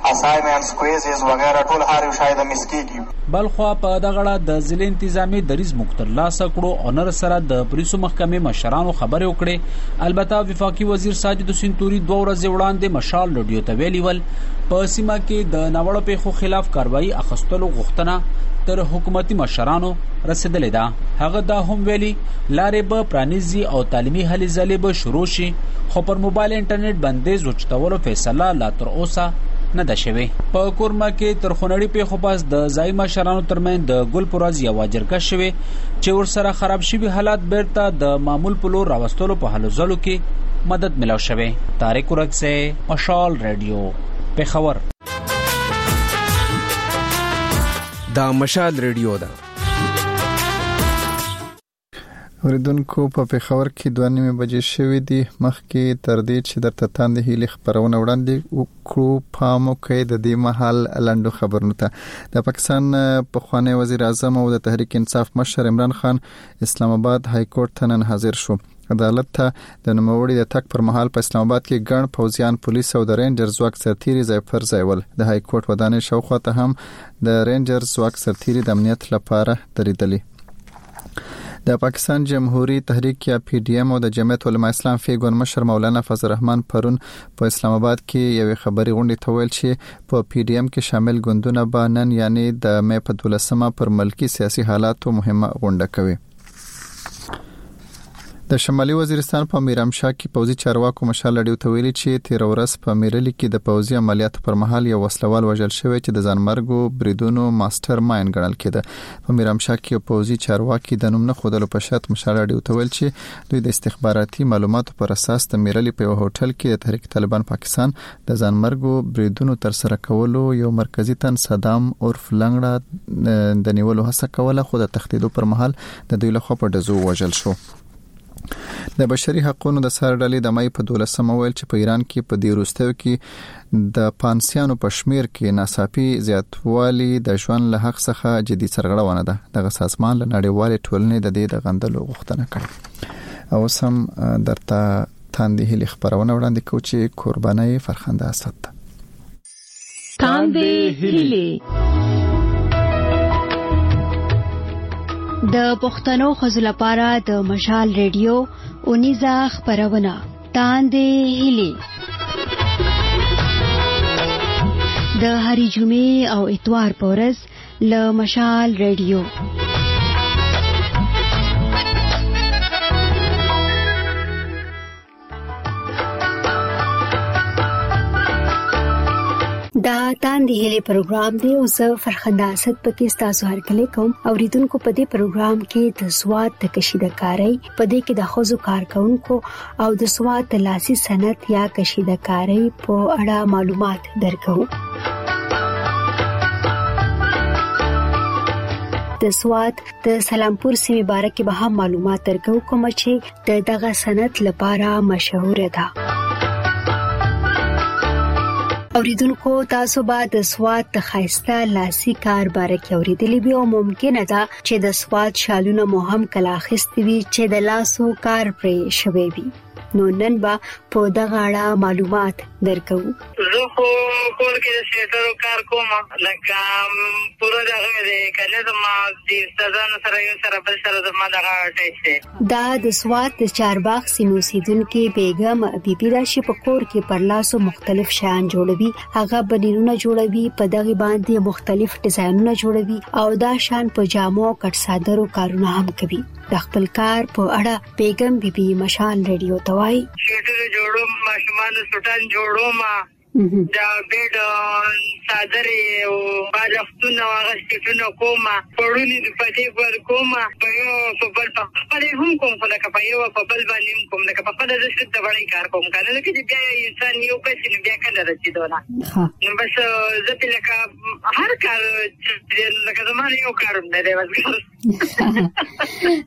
اسایمنټس کویزز وغیرہ ټول هر یو شاید مس کیږي. بلخوا په دغړه د ضلع انتظامی دریز مختلا سکړو اونر سره د پولیسو محکمې مشرانو خبرې وکړې. البته وفاقي وزیر ساجد سنتوري 2 ورځې وړاندې مشال رادیو ته ویلي ول په سیمه کې د ناوړه پیښو خلاف کاروایی اخیستلو غوښتنه تر حکومتي مشرانو رسیدلې ده. هغه دا هم ویلي لارې به پرانیزي او تعلیمي هلې ځلې به شروع شي، خو پر موبایل انټرنیټ بندیز وچتولو فیصله لا تر اوسه نه ده شوې. په کورما کې تر خونړي پیښو پس د ځای مشرانو ترمن د ګل پروز یو جرګه شوه چې ورسره خراب شوی حالات بیرته د معمول په لور راوستلو په هلو ځلو کې مدد ملو شوه. طارق ورکسه، مشال رادیو، پیښور. دا مشال رادیو ده. اوریدونکو په پیښور کې 2:30 بجې شوې دي. مخکې تر دې چې درته تاندې هیلې خبرونه وړاندې وکړو پام وکړئ د دې مهال لاندو خبرونو ته. د پاکستان پخوانی وزیر اعظم او د تحریک انصاف مشر عمران خان اسلام آباد های کورټ ته نن حاضر شو. عدالت ته د نوموړي د تک پر مهال په اسلام آباد کې ګڼ پوځیان، پولیس او د رینجر ځواک سرتیري ځای پر ځای ول. د های کورټ ودانۍ شاوخوا ته هم د رینجر ځواک سرتیري د امنیت لپاره درېدلي. د پاکستان جمهوریت تحریک یا پی ډی ایم او د جمعیت علماء اسلام فیګون مشر مولانا فضل الرحمن پرون په اسلام آباد کې یو خبري غونډه تویل چې په پی ډی ایم کې شامل ګوندونه به نن یعنی د مې په 12مه پر ملکی سیاسي حالاتو مهمه غونډه کوي. د شمالي وزیرستان په میرامشاه کې پوځي چارواکو مشال لړیو ته ویلي چې 13 ورځ په میرلی کې د پوځي عملیاتو پر مهال یو وسلوال وژل شوی چې د ځانمرګو بریدونو ماستر ماین ګڼل کېده. په میرامشاه کې پوځي چارواکي د نوم نه خودلو په شرط مشال لړیو ته ویل چې دوی د استخباراتي معلوماتو پر اساس د میرلی په هوټل کې د تحریک طالبان پاکستان د ځانمرګو بریدونو تر سره کولو یو مرکزی تن صدام عرف لنګړه د نیولو هڅه کوله، خو د تختیدو پر مهال د دوی له خوا په دزو وژل شو. د بشري حقوقو د سر ډلې د مې په 12مه ویل چې په ایران کې په دې وروستیو کې د پانسیانو په شمیر کې ناڅاپي زیاتوالی د ژوند له حق څخه جدي سرغړونه ده. دغه سازمان له نړیوال ټولنې د دې د غندلو غوښتنه کړې. او سم درته تاندې هلي خبرونه وړاندې کوي چې قرباني فرخنده اسد ده. تاندې هلي د پښتنو خزل لپاره د مشال رادیو اونیزا خبرونه تاندې هلي د هری جمعې او اتوار په ورځ له مشال رادیو. دا تاندې هلي پروګرام دی او زه فرخنده اسد پکې تاسو هرکلی کوم. اوریدونکو په دې پروګرام کې د سواد د کشیدکارۍ په دې کې د خوځو کارکونکو او د سواد د لاسي صنعت یا کشیدکارۍ په اړه معلومات درکو. د سواد د سلامپور سیمې باره کې به هم معلومات درکو کوم چې دغه صنعت لپاره مشهور ده. اوریدونکو تاسو به د سواد د خاصه لاسي کار باره کې اوریدلی به او ممکنه ده چې د سواد شالونه مو هم کلا اخیستي وي چې د لاسو کار پرې شوی وي. نو نن با په دغه اړه معلومات درکو. زه خو کول کې د سیټرو کار کوم، لکه پوره دغه دی کنه زما د استادانو سره یو سره بل سره زما دغه ټیسټ. دا د سواد د چارباغ سیمو سیدونکو بیگم بیبي راشي په کور کې پر لاسو مختلف شیان جوړوي. هغه بنیرونه جوړوي، په دغه باندې مختلف ډیزاینونه جوړوي او دا شان په جامو کټ صادرو کارونه هم کوي. د خپل کار په اړه بیگم بیبي مشال رادیو ته وایي. شیټر جوړوم، ماشومان سټان جوړوم، دا بیډ صادر او باجفتونه هغه سټونه کوم، پړونی د پټي ور کوم، په یو په بل په هم کوم، لکه په یو په بل باندې کوم، لکه په خپل د شت د وړي کار کوم کنه، لکه چې بیا انسان یو کس نه بیا کله رسیدونه. نو بس زه لکه هر کار لکه زمانه یو کار نه دی وځي.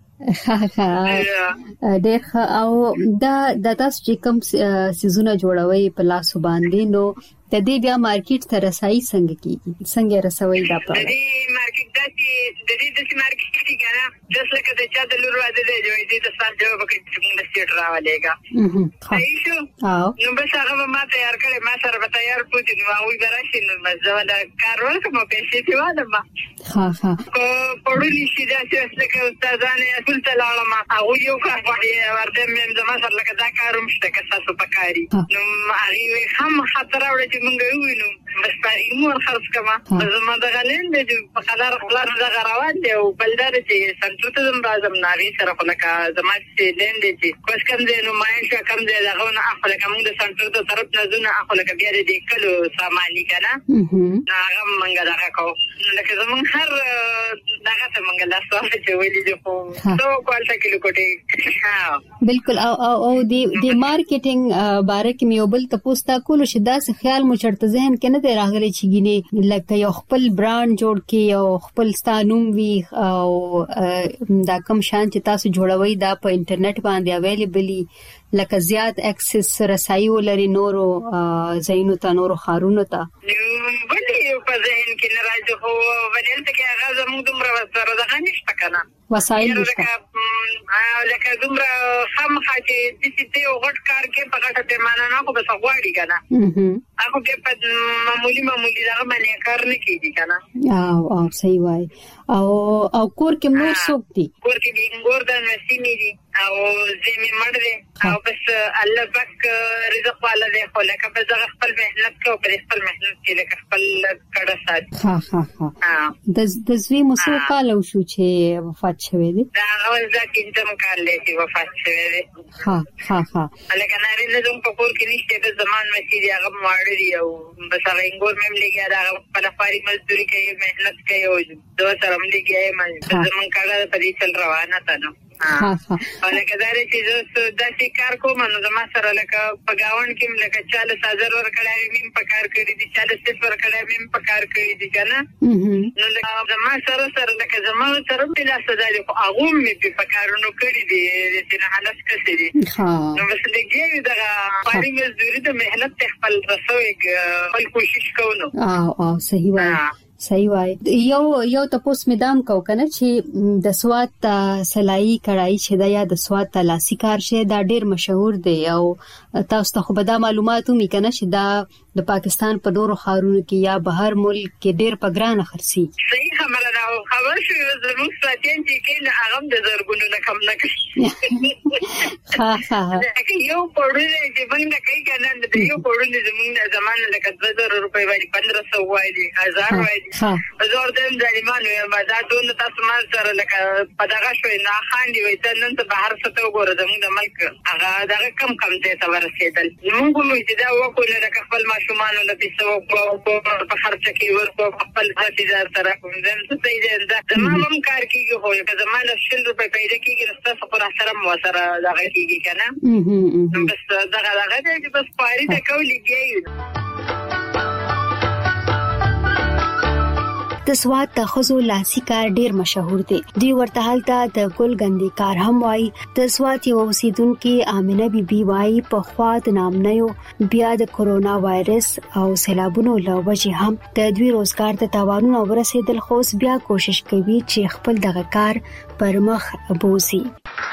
ډېر او دا تاسو چې کوم سيزونه جوړوي په لاسو باندې، نو د دې بیا مارکیټ ته رسایي څنګه کیږي، څنګه رسوي دا په دې مارکیټ د دې مارکیټ کې کنه د څلکه د چا د لور واده دی جوړې دي د سال جواب کې موږ د سټ راولېګا صحیح شو نو به هغه ما تیار کړې ما سره به تیار پوتې نو وی براشي نو مزه کارول کوم پیسې دی واده ما کو پړونی شي دا چې څلکه استادانه اصل تلاله ما او یو کار وایي ورته مې زما سره لکه دا کاروم شته که تاسو پکاري نو هغه هم خطر اوري چې موږ وینو بس پاري مور خرڅ کما زما د غلین د په قدر خلاص د غراوات دی او بلدار چې سنټر ته زم راځم ناوي سره خلک زما چې لند دي کوم کم دی نو ماین شو کم دی دغه نه خپل کوم د سنټر ته طرف نه زونه خپل بیا دې کلو سامانی کنه هغه منګه دغه کو لکه زمون هر دغه ته منګه لاسو چې ویلې دي خو تو کوالټه کیلو کوټي بالکل او د مارکیټینګ باره کې یو بل تاسو ته کول شي دا خیال مو چرته ذهن کې نه دی راغلی چې ګینه لکه یو خپل برانډ جوړ کې یو خپل ستانوم وی او دا کوم شان چې تاسو جوړوي دا په انټرنیټ باندې اویلیبلی لکه زیات اکسس رسایي ولري نورو زینو ته نورو خارونو ته ولې په ذهن کې نه راځي خو ولې ته کې هغه زموږ دومره وسره ده نشته کنه وسایل نشته لکه دومره خامخا چې د دې وغټ کار کې په غټه پیمانه نه خو به سغواړي کنه هغه کې په معمولی دغه باندې کار نه کیږي کنه او صحیح وای او کور کې نور څوک دي کور کې ګور د نسیمې دي او زمي مړ دي او بس الله پاک رزق والا دی خو لکه به زغ خپل مهنت کو پر خپل مهنت کې لکه خپل کړه سات د زوی مسو کالو شو چې وفات شوه دي دا اول ځکه چې کال دی وفات شوه دي لکه ناري نه زم په کور کې نشته د زمان مسیدي هغه ماړ دی او بس هغه انګور مم لګیا دا خپل فاري مزدوري کوي مهنت کوي او دوه سره مم لګیا ما زمون کاغه په دې چل روانه تا نو لکه دا چې دا چې کار کوم نو زما سره لکه په گاون کې لکه 40,000 ورکړای مم په کار کړی دي 40 ورکړای مم په کار کړی دي کنه نو لکه زما سره لکه زما سره بلا سزا دي خو هغه مې په کارونو کړی دي چې نه حالت کسي دي نو بس لګي دا پاري مزدوري د مهنت خپل رسوي خپل کوشش کوو او صحیح وای یو تاسو میدان کو کنه چې د سوات سلای کړای چې دا یا د سوات لاسي کار شه دا ډیر مشهور دی او تاسو ته خو به دا معلوماتو می کنه چې دا د پاکستان په ډورو خارونو کې یا بهر ملک کې ډیر په ګرانه خرسي صحیح خبره ده خبر شو زموږ ساتین چې کله هغه د زرګونو نه کم نه کوي یو پړونه چې موږ نه کوي کنه د یو پړونه زموږ زمانه لکه 2000 روپۍ وایي 1500 وایي 1000 وایي زور دم ځلیمانو ما دا ټول تاسو ما سره لکه پدغه شوي نه خاندي وي ته نن ته بهر څه ته وګوره زموږ د ملک هغه دغه کم ته ورسېدل موږ نو چې دا وکړو لکه خپل ماشومان له پیسو په خرچ کې ورکو خپل هڅه سره کوم ځم څه دی دا زموږ کار کیږي خو که زموږ 100 روپۍ پیدا کیږي نو تاسو پر سره مو سره دغه کیږي کنه بس دغه چې بس پاري ته کولیږي د سوات د خزو لاسي کار ډیر مشهور دی دی ورته حالت د ګلګندي کار هم وای د سوات یو اوسیدونکو امینه بیبي وای په خوات نامنیو بیا د کورونا وایرس او سیلابونو لوجه هم د دوی روزګار ته تاوانونه ورسېدل خو بیا کوشش کوي چې خپل دغه کار پر مخ بوزي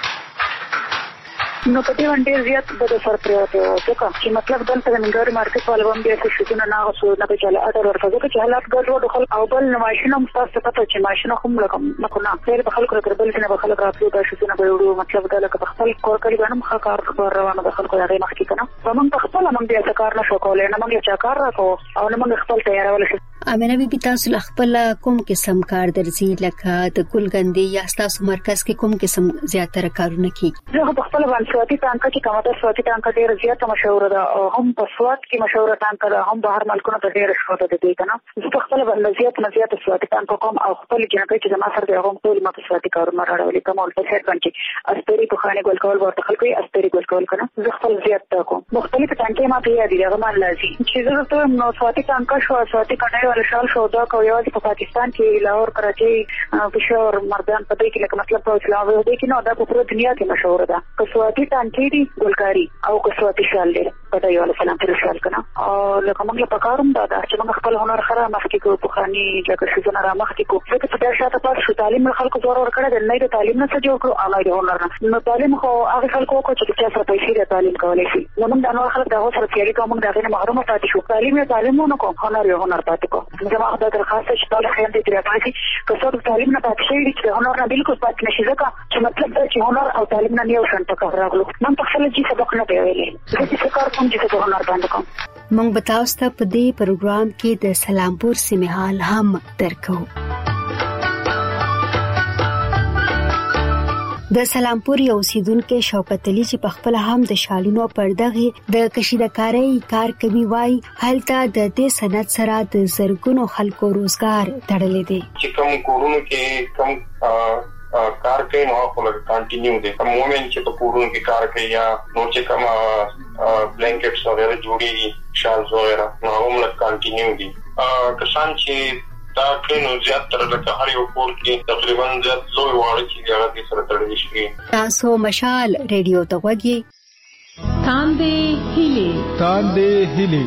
نو په دې باندې زیات د سر پریوته او چې مطلب دلته د منګوري مارکیټ والوم بیا څه شونه نه غوښو نه په چاله اټر ورکړه چې حالات ګډوډ خلک او بل ماشينه مستاسه پته چې ماشينه هم لکم نه کو نه خیر په خلکو تر بل نه په خلک راتلو دا شونه به وړو مطلب دا لکه په خپل کور کړي باندې مخ کار روانه د خلکو هغه مخ کې کنه زمون په خپل من بیا کار نه شو کولای نه موږ چې کار راکو او نه موږ خپل تیارول شي امنه بي تاسو خپل کوم قسم کار درځي لکه د ګلګندي یا تاسو مرکز کې کوم قسم زیاتره کارونه کوي زه په خپل باندې سواتي ټانکا چې کومه سواتي ټانکا ډیر زیات مشهور ده او هم په سوات کې مشهور ټانکا ده هم بهر ملکونو ته ډیر شهرت ده کنه زه په خپل باندې زیات سواتي ټانکا کوم او خپل جنګي چې زما سره د هم ټول ماته سواتي کارونه راوړل کوم او په هر باندې استری په خانه ګل کول ورته خلکو استری ګل کول کنه زه خپل زیات کوم مختلف ټانکې ماته یادي هغه مان لازم چې زه ته نو سواتي ټانکا شو سواتي کډای شال شو دا کو یوازې په پاکستان کې لاهور کراچي پېښور مردان په دې کې لکه مطلب په اسلام آباد کې نو دا په ټول دنیا کې مشهور ده. کسواتي ټانټي دي ګلکاري او کسواتي شال دي په دې یو فلان پر شال کنه او لکه موږ په کاروم دا چې موږ خپل هنر خره مخکې کو په خاني لکه څه نه را مخکې کو څه په دې شاته پات شو تعلیم خلکو زور ور کړل نه د تعلیم نه څه جوړ کړو او نه د هنر نه تعلیم خو هغه خلکو کو چې چې سره پیسې د تعلیم کولای شي نو موږ د نور خلک د هوسره تیاری کوم موږ دغه محروم پاتې شو. تعلیم نه کوم هنر پاتې کو زما د درخواست چې ټول خیال دې ترې پاتې که څو تعلیم نه پاتې شي چې هنر نه بالکل پاتې نشي ځکه چې مطلب دا چې هنر او تعلیم نه یو شان ټکر راغلو. من په خپل چې سبق نه ویلې چې څه کار کوم چې هنر باندې کوم. موږ به تاسو ته په دې پروګرام کې د سلامپور سیمه حال هم درکو. د سلامپور یو اوسیدونکو شوکت علي چې په خپل هم د شالونو پردغه د کشیدکارۍ کار کوي وای هلته د دې صنعت سره د زرګونو خلکو روزګار تړلې دي. چې کوم کورونو کې کوم کار کوي نو خپل کنټینیو دي. کوم مومنت چې په کورونو کې کار کوي یا نو چې کوم بلانکټس وغیرہ جوړي شالز وغیرہ نو هم له کنټینیو دي. کسان چې دا کینو زیات تر لکه هر یو کور کې تقریبا زیات لوی واړه چې هغه سره تړلي شي. تاسو مشال ریډیو ته وګورئ. تاندې هلي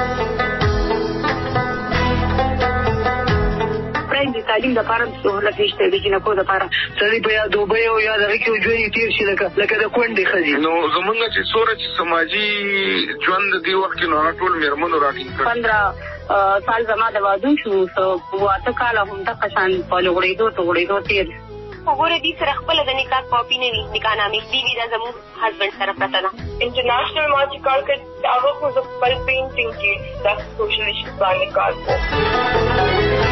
د تعلیم د لپاره سہولت نشته د جنکو د لپاره سړي په یاد دوبه او یاد هغه کې ژوند تیر شي لکه د کونډې خزي. نو زمونږ چې سورج سماجی ژوند دی وخت نو ټول میرمنو راټینګ کړ 15 سال زما د وادو شو واته کال هم د قشان په لوړېدو تیر وګوره دې سره خپل د نکاح کاپی نه وی نکاح نامې دی دا زمو هسبند سره پته ده. انټرنیشنل ماچ کار کړ هغه خو د خپل پینټینګ کې د سوشلیست باندې کار کوي.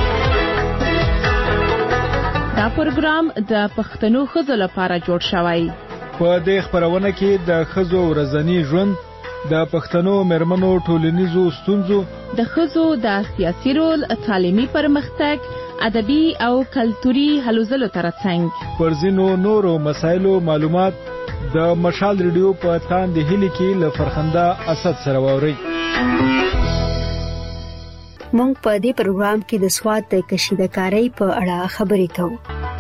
دا پروګرام د پښتنو خزو لپاره جوړ شوی. په دې خبرونه کې د خزو ورځنی ژوند، د پښتنو مرمنو ټولنیزو ستونزو، د خزو د سیاسي رول، تعلیمي پرمختګ، ادبي او کلتوري هلو ځلو ترڅنګ پر ځینو نورو مسایلو معلومات د مشال ریډیو په تاندې هلي کې له فرخنده اسد سره ووري. مونږ په دې پروګرام کې د سواد د کشیدکارۍ په اړه خبرې کوو.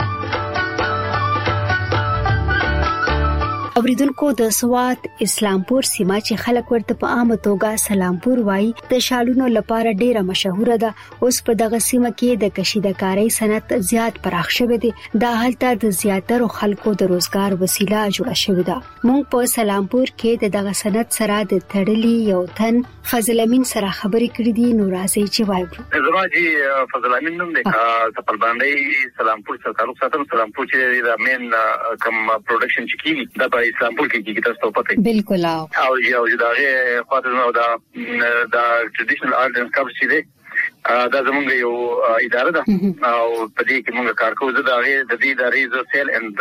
اوریدونکو د سواد اسلامپور سیمه چې خلک ورته په عامه توګه سلامپور وایي د شالونو لپاره ډیره مشهوره ده. اوس په دغه سیمه کې د کشیدکارۍ صنعت زیات پراخ شوی دی. دا هلته د زیاترو خلکو د روزګار وسیله جوړه شوې ده. مونږ په سلامپور کې دغه صنعت سره د تړلي یو تن فضل امین سره خبرې کړې دي. نو راځي چې وایو. زماجی فضل امین نوم دی. خپل باندې سلامپور سره تعلق ساتم. سلامپور چې د مین کم پروډکشن چې کیږي د اسلامپور کې تاسو ته پته بالکل او یو دغه خاطر نو دا ټریډیشنل آرت اینڈ کلچر چې دی دا زمونږ یو اداره ده او په دې کې موږ کار کوو. د دې ادارې ز سیل اند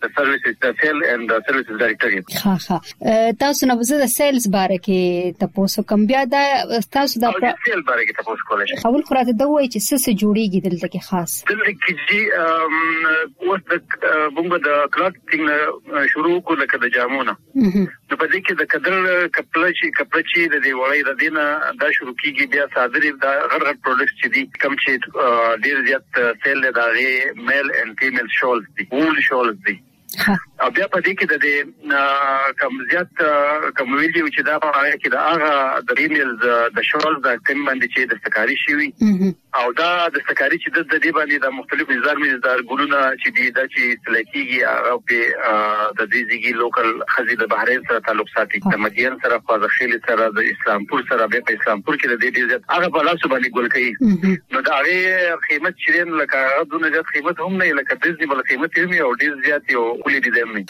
سرویسز ډایریکټر. ها تاسو نو د سیلز باره کې تاسو کوم بیا دا تاسو د سیل باره کې تاسو کولای شئ. اول خو راته دوی چې څه جوړیږي دلته کې خاص دلته کې چې اوس د بومبه د کلاثینګ شروع کول کده جامونه نو په دې کې د کدر کپلچی د دې وړي د دینه دا شروع کیږي. بیا صادرې د غړغړ پروډکټس چې دي کوم چې ډیر زیات سیل دغه میل اینڈ فیمیل شولز دي وول شولز دي. او بیا په دې کې د کم زیات کوم ویډیو چې دا په هغه کې د هغه د فیمیلز د شولز د کوم باندې چې د استکاری شي او دا د استکاری چې د دې باندې د مختلف نظر ګلونه چې دي د چې سلیکيږي او په د دې ځګي لوکل خزي د بحرین سره تعلق ساتي. د مدین سره خوازخیل سره د اسلامپور سره په اسلامپور کې د دې زیات هغه په لاس باندې ګل کوي. نو دا هغه قیمت چې لکه دونه زیات قیمت هم نه لکه د دې بل قیمت یې او ډیر زیات یو کلی دي نه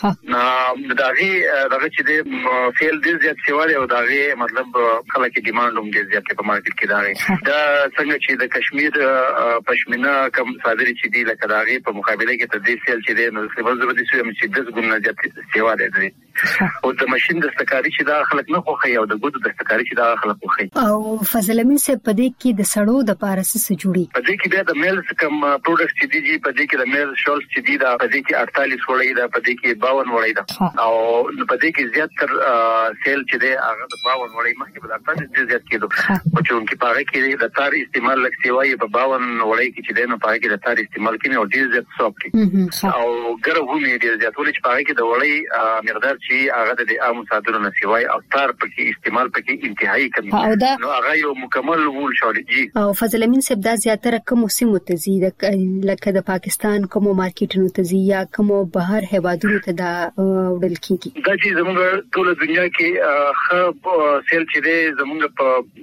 دغه چې د فیل دي زیات شوی او دغه مطلب خلک ډیماند هم دي زیات په مارکیټ کې دا څنګه چې د کشمیر پښمینه کم صادري چې دي لکه دغه په مقابله کې د دې سیل چې د نو څه وځي چې د ګونه زیات شوی دی. او د ماشين د استکاري چې دا خلک نه خوخي او د ګوت د استکاري چې دا خلک خوخي. او فضل امین صاحب په دې کې د سړو د پارس څه جوړي؟ په دې کې د میلز کم پروډکټس چې دي په دې کې د میل شولز چې دي دا په دې کې 48 وړي دا په دې کې 52 وړي دا او په دې کې زیات تر سیل چې دی هغه د 52 وړي مخکې بل 48 زیات کېدو او چې انکی پاره کې د تار استعمال لک سیوای په 52 وړي کې چې دی نو پاره کې د تار استعمال کینې او ډیر زیات سوپ کې او ګرو هم ډیر زیات ولې چې پاره کې د وړي مقدار چې هغه د عام صادرونو سیوای او تار پکې استعمال پکې انتهایی کم نو هغه یو مکمل وول شوړي. او فضل امین صاحب دا زیاتره کوم سیمو ته زی لکه د پاکستان کوم مارکیټونو ته زی یا کوم بهر هوادونو ته دا وړل کیږي؟ دا چې زموږ ټول دنیا کې خب سیل چې دی زموږ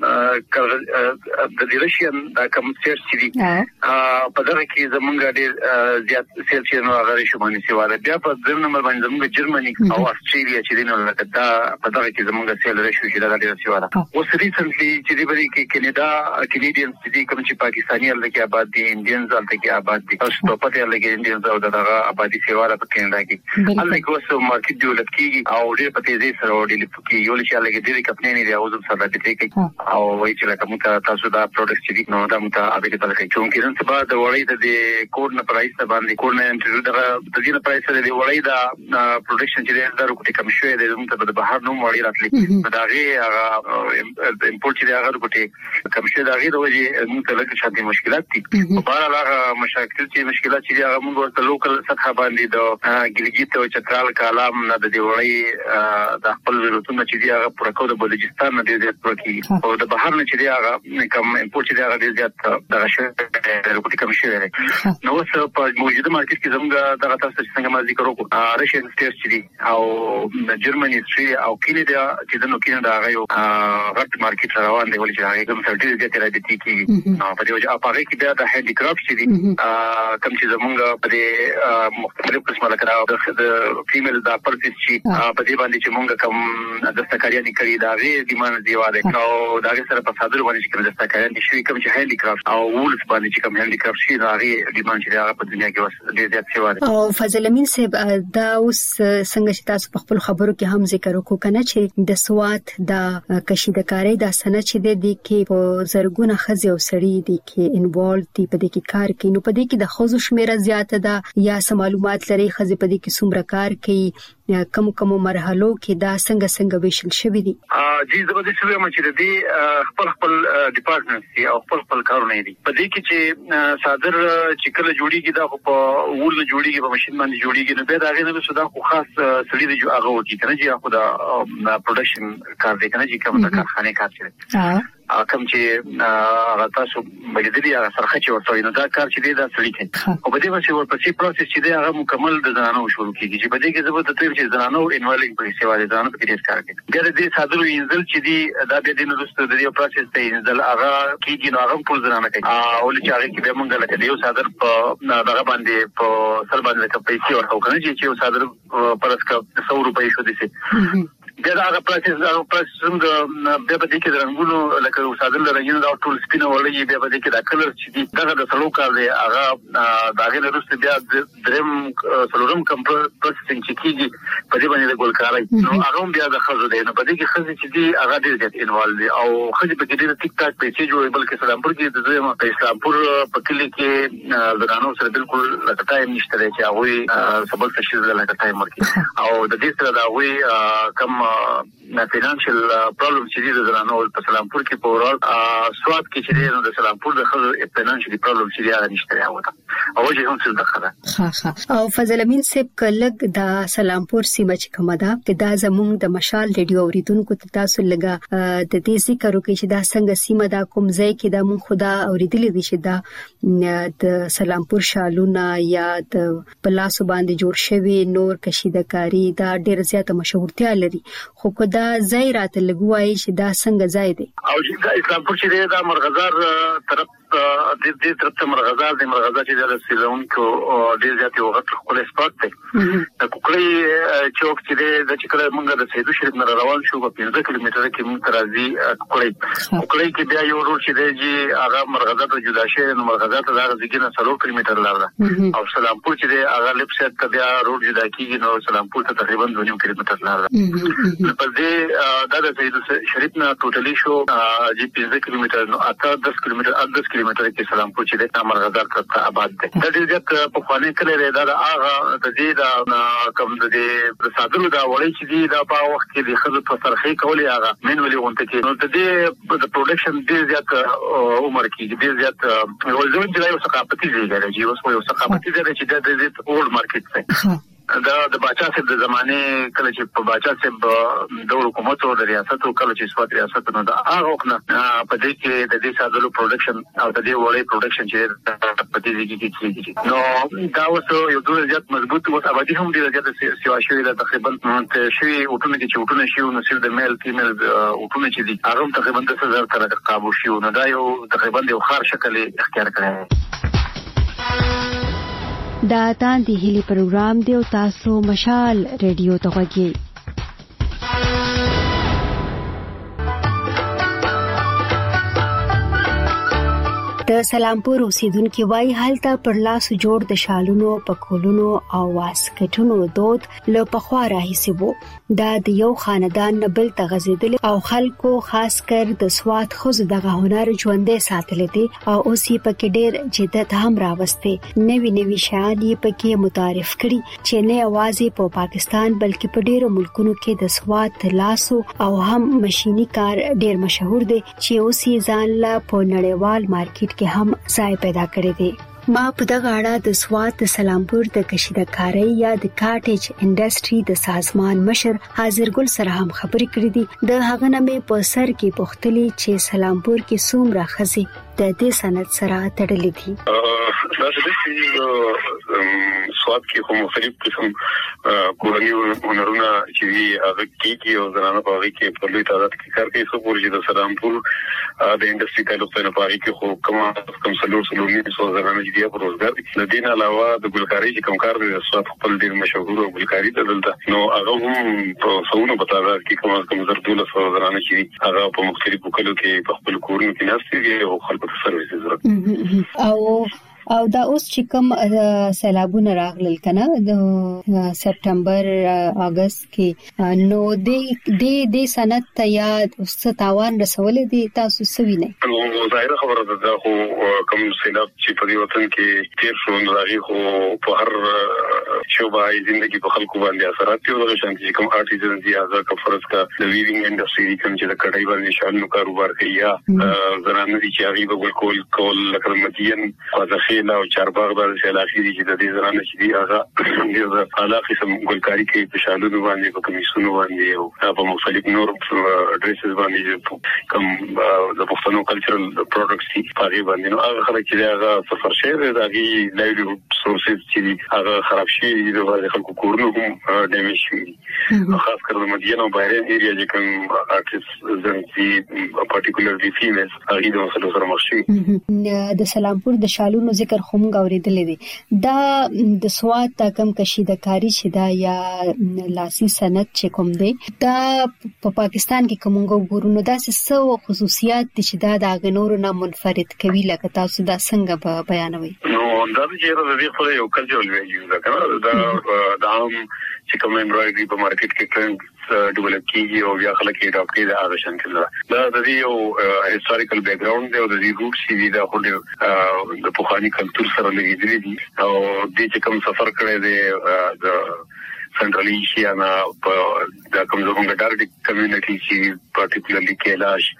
په د رشین دا کوم سیل چې دی په دغه کې زموږ ډېر زیات سیل چې نو هغه شمالي سیواله بیا په ځم نمبر باندې زموږ جرمني او استرالیا چې دی نو لکه دا په دغه کې زموږ سیل رشو چې دا ډېر سیواله اوس ریسنټلی چې دی بری کې کینیډین چې دی کوم چې پاکستاني لکه آباد دي انډینز الته آباد دي تاسو په پته لګي انډینز او دغه آبادی سیواله په کینیډا کې الله کې اوس مارکیټ ډیولپ کیږي او ډېر په تیزی سره ډیولپ کیږي یو چې لګي ډېر کمپنۍ دی او زم سره د دې کې او وایي چې لکه موږ تاسو دا پروډکټ چې نو دا موږ ابي ته لکه چون کې نن سبا د وړۍ د کوډ نه پرایس باندې کوډ نه انټرو دغه د دې پرایس سره د وړۍ دا پروډکشن چې دا کوټه کم شوې د موږ په بهر نو وړۍ راتلې دا غي هغه امپورټ چې هغه کوټه کم شوې دا غي د وجه موږ لکه شاته مشکلات دي په بهر هغه مشاکل چې مشکلات چې هغه موږ ته لوکل سطح باندې د ګلګیت او چترال کالام نه د دیوړی د خپل ضرورتونو چې دی هغه پوره کول د بلوچستان نه ډیر زیات پوره کیږي او د بهر نه چې دی هغه کم امپورټ چې دی هغه ډیر زیات دغه شی د کوټي کم شي نو اوس په موجوده مارکیټ کې زموږ دغه تاسو چې څنګه ما ذکر وکړو رشین سټیټ چې دی او جرمني استرالیا او کینیډا چې د نو کینیډا هغه یو غټ مارکیټ روان دی ولې چې هغه کوم څه ډیر زیات راځي کیږي نو په دې وجه هغه کې بیا د هاندي کرافټ چې دی کوم چې زمونږ په دې مختلف قسمه لکه د فیمیل دا پرسیس چې په دې باندې چې مونږ کوم دستکاریان کړی دا غي دیمانه دیواله او دا سره په صادر باندې چې کوم دستکاریان دي شوی کوم چې هاندي کرافټ او وولز باندې چې کوم هاندي کرافټ شي دا غي دیمانه چې دا په دنیا کې وس ډیر زیات شوی او فضل امین صاحب دا اوس څنګه چې تاسو په خپل خبرو کې هم ذکر وکړو کنه چې د سوات د کشیدکاری د سند چې د کې په زرګونه خزي او سړي دي کې انوالو دي په دې کې کار کوي نو په دې کې د خزو شمیره زیاته ده یا سم معلومات لري خزي په دې کې څومره کار کوي کوم مرحلو کې دا څنګه ویشل شوی دي؟ جی زبردست شوی چې د خپل ډپارټمنټ او خپل کارونه دي په دې کې چې صادر چې کله جوړیږي دا په وول جوړیږي په ماشين باندې جوړیږي نو به دا غي نه سودا خو خاص سړي دی هغه وکی کنه چې خو دا پروډکشن کار دی کنه چې کوم د کارخانه کار کوي کوم چې تاسو مجددي هغه سرخه چې ورته نو دا کار چې دی دا سړي کوي او په دې باندې ورپسې پروسس چې دی هغه مکمل د زنانو شروع کیږي چې په دې کې زبرته تر چې زنانو انوالینګ په سیوا دي زنانو په دې کار کوي ګر دې صادرو انزل چې دی دا به د نورستو د دې پروسس ته انزل هغه کیږي نو هغه ټول زنانه کوي او چې هغه کې به مونږ لکه یو صادر په هغه باندې په سر باندې لکه پیسې ورته کوي چې یو صادر پرسکا 100 روپۍ شو دي دا هغه پروسس د به په دې کې رنگونو لکه صادر لرګینو دا ټول سپینه وړي به په دې کې دا کلر چې دي دغه د سلو کار دی هغه داغه وروسته بیا درم سلورم پروسسینګ چې کیږي په دې باندې د ګلکاري نو هغه بیا د خزو دی نو په دې کې خزي چې دي هغه ډیر زیات انوالو دي او خزي په دې ټیک ټاک پیسې جوړي بلکې سلامپور کې د اسلامپور په کلی کې زنانو سره بالکل لکه ټایم نشته چې هغه سبل څه شي لکه ټایم ورکړي او د دې سره دا وی کم فینانشل پرابلم چې دي د زنانو په سلامپور کې په اورال سواد کې چې دي نو د سلامپور د خزو فینانشل پرابلم چې دي هغه نشته راوته او چې هم څه دخله او فضل امین صاحب کله د سلامپور سیمه چې کومه ده چې دا زموږ د مشال ریډیو اوریدونکو ته تاسو لګا د دې ذکر وکړي چې دا څنګه سیمه دا کوم ځای کې دا مون خدا اوریدلې دي چې دا د سلامپور شالونه یا د پلاسو باندې جوړ شوی نور کشیدکاری دا ډېر زیاته مشهورتیا لري خو کدا ځای راته لګوي چې دا څنګه ځای دی او چې اسلامپور چې دا مرغزار طرف د طرف ته مرغزار چې د سیلون کو ډیر زیات یو غټ خپل سپاټ دی د کوکړی چوک چې د چکر مونږ د سیدو شریف نه روان شو په 15 کیلومتر کې مونږ ترازی کوکړی کې بیا یو روډ چې دی هغه مرغزار ته جدا شي نو مرغزار ته د ځګینه 3 کیلومتر لار ده او سلامپور چې دی هغه لیفټ سایډ ته بیا روډ جدا کیږي نو سلامپور ته تقریبا 2 کیلومتر لار ده په دې د سیدو شریف نه ټوټلی شو چې 15 کیلومتر نو 10 کیلومتر کې سلامپور چې د مرغزار ته آباد ده د دې ځکه په خوانې کله دا هغه د دې د کوم د ساتلو دا وړي چې دی دا په وخت کې د خزو په سرخي کولې هغه مینولي غونته کې نو د دې د پروډکشن ډیر زیات عمر کې ډیر زیات ولزم چې یو ثقافتي ځای دی چې یو ثقافتي ځای چې د دې اولډ مارکیټ دی دا د باچا صاحب د زمانه کله چې په باچا صاحب د حکومت او د ریاست او کله چې سواد ریاست نو دا هغه وخت په دې کې د دې سادلو پروډکشن او د دې وړي پروډکشن چې په دې کې نو دا اوس یو ډول زیات مضبوط او آبادی هم ډیر زیات سیوا شوی دا تقریبا شوی اوټونه کې چوټونه شي نو سیر د میل فیمیل اوټونه چې دي هغه تقریبا 10000 تر قابو شي نو دا یو تقریبا یو خار شکل اختیار کړی دا تاندې هلي پروګرام دی او تاسو مشال ریډیو ته غوږی د سلامپور اوسیدونکو وای حالت پر لاس جوړ د شالونو پکولونو او واسکټونو دود له پخوا راهیسي وو دا د یو خاندان نه بل ته غزیدل او خلکو خاص کر د سواد خوځ دغه هنر ژوندې ساتل دي او اوس یې پکې ډېر جدت هم راوسته نوي شان یې پکې متعارف کړي چې نه اوازې په پاکستان بلکې په ډېرو ملکونو کې د سواد تلاسو او هم ماشيني کار ډېر مشهور دي چې اوس یې ځان لا په نړیوال مارکیټ کې هم ځای پیدا کړی دی ما په دغه اړه د سواد د سلامپور د کشیدکارۍ یا د کاټیج انډستری د سازمان مشر حاضر ګل سره هم خبرې کړې دي د هغه نامې په سر کې پوښتلې چې سلامپور کې څومره خزي د دې سند سره تړلې دي دا چې سواد کې کوم مختلف قسم کورني هنرونه چې هغه کېږي او زنانه په هغه کې په لوی تعداد کې کار کوي څو پورې د سلامپور د انډستری تعلق نه پاره کې خو کوم سلور نه څو زنانه چې په روزګار د دین علاوه د ګلکاري چې کوم کار دی سواد خپل ډیر مشهور او ګلکاري دلته نو هغه هم په سونو په تعداد کې کوم زرګونه څو زنانه چې هغه په مختلفو کلو کې په خپل کورونو کې ناستي او خلکو ته سرویس ضرورت او دا اوس چې کوم سیلابونه راغلل کنه د سپټمبر اگست کې نو د سند ته یا ستاوان رسولې دي تاسو سوي نه نو ظاهر خبره ده خو کوم سیلاب چې په دې وطن کې تیر شو نو هغه خو په هر شوبه ژوندۍ په خلکو باندې اثرات کوي او شان چې کوم آرټیزن دي هغه کفرس کا د ویوینګ انډستری کوم چې د کډای باندې شالونو کاروبار کوي یا زنانه دي چې هغه کول لکه مدین خاصه او چارباغ باندې سلاخي دي چې د دې زنانه چې دی هغه د علاقه سم ګلکاري کې په شالونو باندې په کمیسونو باندې او په مختلف نور ډریسز باندې کوم د پښتنو کلچرل پروډکټس دي په باندې نو هغه خلک چې هغه سفر شي دغه لایولی سورسز چې هغه خراب شي د خلکو کورونو هم ډیمیج شي خاص کر د مدینه او بایرن ایریا چې کوم آرټیست زنسي پارټیکولرلی فیمیلز هغه د مسلو سره مخ شي د سلامپور د شالونو ذکر خو موږ اوریدلې دي دا د سواد تا کم کشیدکاری چې دا یا لاسي سند چې کوم دی دا په پاکستان کې کومو ګورونو دا څه خصوصیات دي چې دا د غنورو نه منفرد کوي لکه تاسو دا څنګه بیانوي نو دا چې د دې خو یو کلچرل ویلیو دا کنه دا چې کوم امبرايډري په مارکیټ کې ټرند ډیولپ کیږي او بیا خلک یې ډاکټري د اغشن کړل دا د یو هیستوریکل بیک گراوند دی او د دې روټ سی دا خو د پوخانی کلچر سره لګیدلې دي او د چې کوم سفر کړی دی د سنټرل ایشیا نه د کوم زموږ ډارډیک کمیونټي چې پارټیکولرلی کیلاش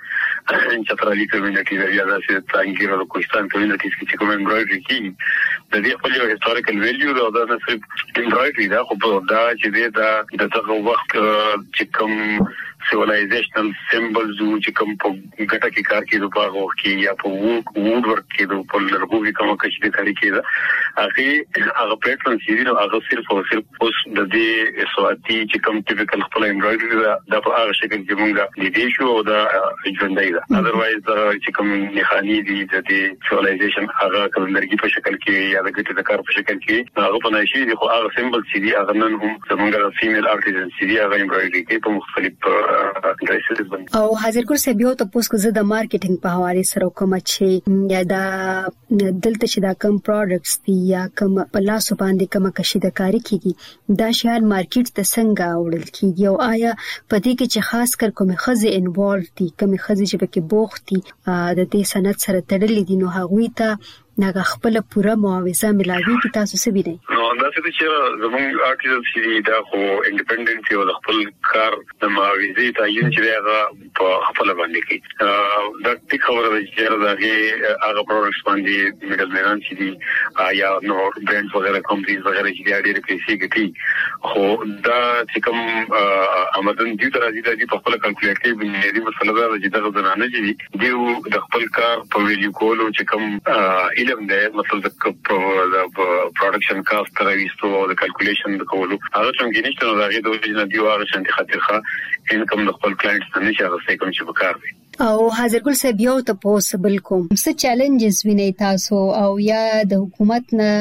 چترالی کمیونټي دی یا د څنګه د کوهستان کمیونټي چې کوم امبرايډري کی د دې خپل یو هیستوریکل ویلیو دا نه صرف امبرايډري دا خو دا چې دا دغه وخت چې کوم سیویلایزیشنل سمبلز چې کوم په ګټه کې کار کېدو په هغه کې یا په ووډ ورک کېدو په لرګو کوم کچې د کاری کېده هغه پیټرن چې هغه صرف او صرف اوس د دې سواتي چې کوم ټیپیکل خپل امبرايډري دا په هغه شکل کې مونږه لیدې شو دا ژوندۍ ده اذروایز چې کوم نخانی دي د دې سیویلایزیشن هغه کوم لرګي په شکل کې یا د ګټې د کار په شکل کې هغه په نشي دي خو هغه سمبل چې دي هغه نن هم زمونږ د فیمیل آرټیزن چې دي هغه امبرايډري کې په مختلف او حاضر ګور سه بیا ته پوس کو زه د مارکیټینګ په حواله سره کوم چې یا دا دلته چې دا کم پروډکټس دي یا کم په لاس باندې کوم کشیدکاری کیږي دا شهر مارکیټ ته څنګه وړل کیږي او آیا پدې کې چې خاص کر کومه خزه انوالو دي کومه خزه چې پکې بوختي د دې سند سره تړلې دي نو هغوی ته ناګه خپل پوره معاوضه ملاوي کی تاسو څه وینئ نو دا چې زموږ آرټیزن چې دا خو انډیپندنت یو خپل کار د معاوضه تعین چې هغه په خپل باندې کوي دا ټیک خبره ده چې هغه پروډکټس باندې میډل مینان چې دي یا نو برانډز وغیرہ کمپنیز وغیرہ چې ډېر پیسې ګټي خو دا چې کوم آمدن دي تر دې په خپل کلکولیټ کې بنیادی مسله ده چې دا زنانه چې دی د خپل کار په ویلیو کولو چې کوم مطلب د پروډکشن کاست ترويستو او د کلکولیشن د کولو هغه څنګه نشته نو هغه د وجنه دی هغه شانتي خاطرخه انکم د خپل کلاینټس نه نشي هغه څه کوم چې وکړ دي او حاضر ګل سه بیا ته پوسبل کوم څه چیلنجز ویني تاسو او یا د حکومت نه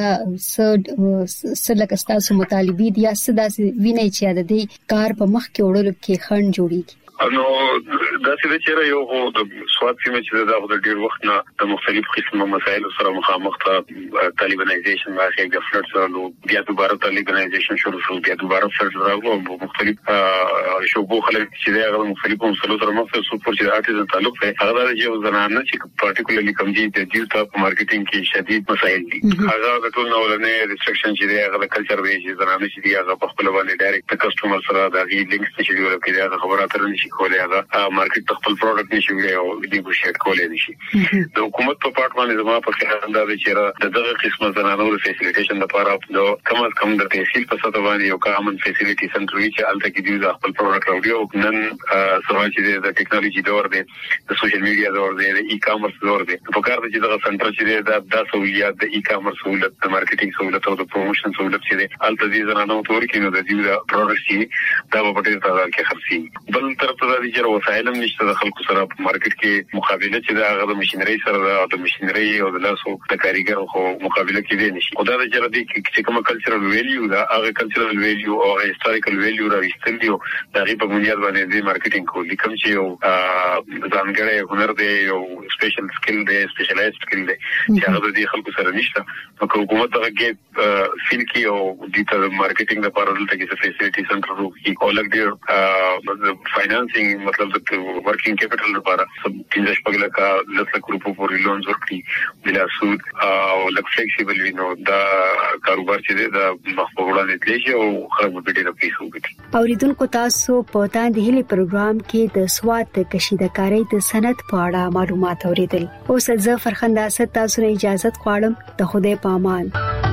څه لکه تاسو مطالبه دي یا څه داسې ویني چې د دې کار په مخ کې وړل کې خنډ جوړیږي نو دا چې یو د سواد سیمه چې دا د ډیر وخت نه د مختلف قسمه مسایل سره مخامخ ته طالبانایزیشن راځي د فلټ سره بیا دوباره طالبانایزیشن شروع شو بیا دوباره فلټ راغلو مختلف شوبو خلک چې دا مختلف مسلو سره مخ ته سپور چې آرټیزن تعلق دی هغه د یو زنانه چې پارټیکولرلی کوم دي د دیو ته مارکیټینګ کې شدید مسایل دي هغه د ټول نولنې ریستریکشن چې دی هغه د کلچر وی چې زنانه چې دی هغه په خپل باندې ډایرکټ کسٹمر سره د لینکس چې دی ورکړي هغه خبره اترنه کولای هغه مارکیټ خپل پروډکټ نشي ویلای او نیګوشیټ کولای نشي د حکومت په پارت باندې زموږ په خیال اندازه چې دغه قسمه زنانو فیسیلیټیشن لپاره د کم از کم د تحصیل په سطح باندې یو کامن فیسیلیټی سنټر وی چې الته کې دی خپل پروډکټ راوړي او نن سره چې د ټیکنالوژي دور دی د سوشل میډیا دور دی د ای کامرس دور دی په کار د چې دغه سنټر چې د سہولیات د ای کامرس سہولت د مارکیټینګ سہولت او د پروموشن سہولت چې دی الته دي زنانو تور کې نو د دې پروډکټ دا په ډېر تعداد کې خرڅي بل طرف ته د وسایل نشته د خلکو سره په مارکیټ کې مقابله چې دا د ماشينري سره د ماشينري او د لاسو د کاریګر خو مقابله کې دی نشي خدای د جره دي چې کوم کلچرل ویلیو دا هغه کلچرل ویلیو او هیستوریکل ویلیو راوستل دي دا غي په بنیاد باندې د مارکیټینګ کوي کوم چې یو ځانګړی هنر دی یو سپیشل سکل دی سپیشلایزد سکل دی چې هغه د خلکو سره نشته نو حکومت دغه کې فیل کی او د مارکیټینګ لپاره دلته کې فیسیلیټی سنټر وکړي او لګ فاینانسینګ مطلب د ورکینګ کیپټل لپاره پنځه شپږ لکه روپو پورې لونز ورکړي بلا سود او لکه فلیکسیبل وینو دا کاروبار چې دی دا مخبوړانه دي چې او خلک په ډېر پیسو وکړي اوریدونکو تاسو په تاند هلي پروګرام کې د سواد کشیدکاری د سند په اړه معلومات اوریدل اوس زه فرخنده ست تاسو نه اجازه غواړم د خدای په امان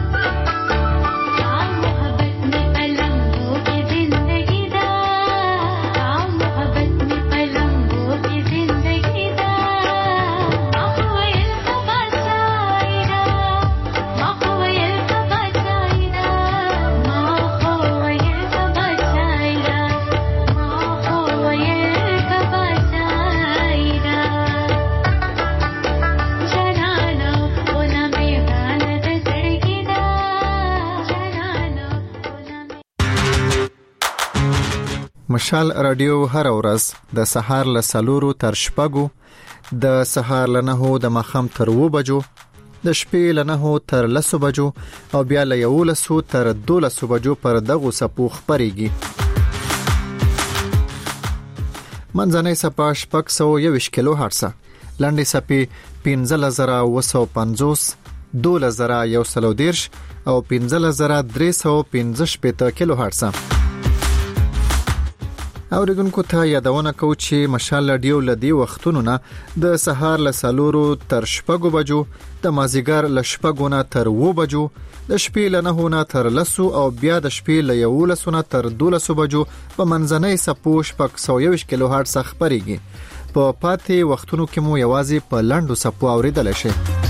مشال رادیو هر ورځ د سهار له 4 تر 6 د سهار له 9 د مخام تر 2 بجو د شپې له 9 تر 10 بجو او بیا له 11 تر 12 بجو پر دغه سپو خبريږي منځنۍ سپا شپږ 120 کیلو هرتز لاندې سپي 15950 12110 او 15315 کیلو هرتز اوریدونکو ته یادونه کو چې مشال رادیو لدی وختونو نه د سهار له 4 تر 6 بجو، د مازیګر له 6 نه تر 2 بجو، د شپې له 9 نه تر 10 او بیا د شپې له 11 نه تر 12 بجو په منځنۍ سپو شپږ 120 کیلو هرتز خبريږي. په پاتې وختونو کې مو یوازې په لاندو سپو اوریدل شي.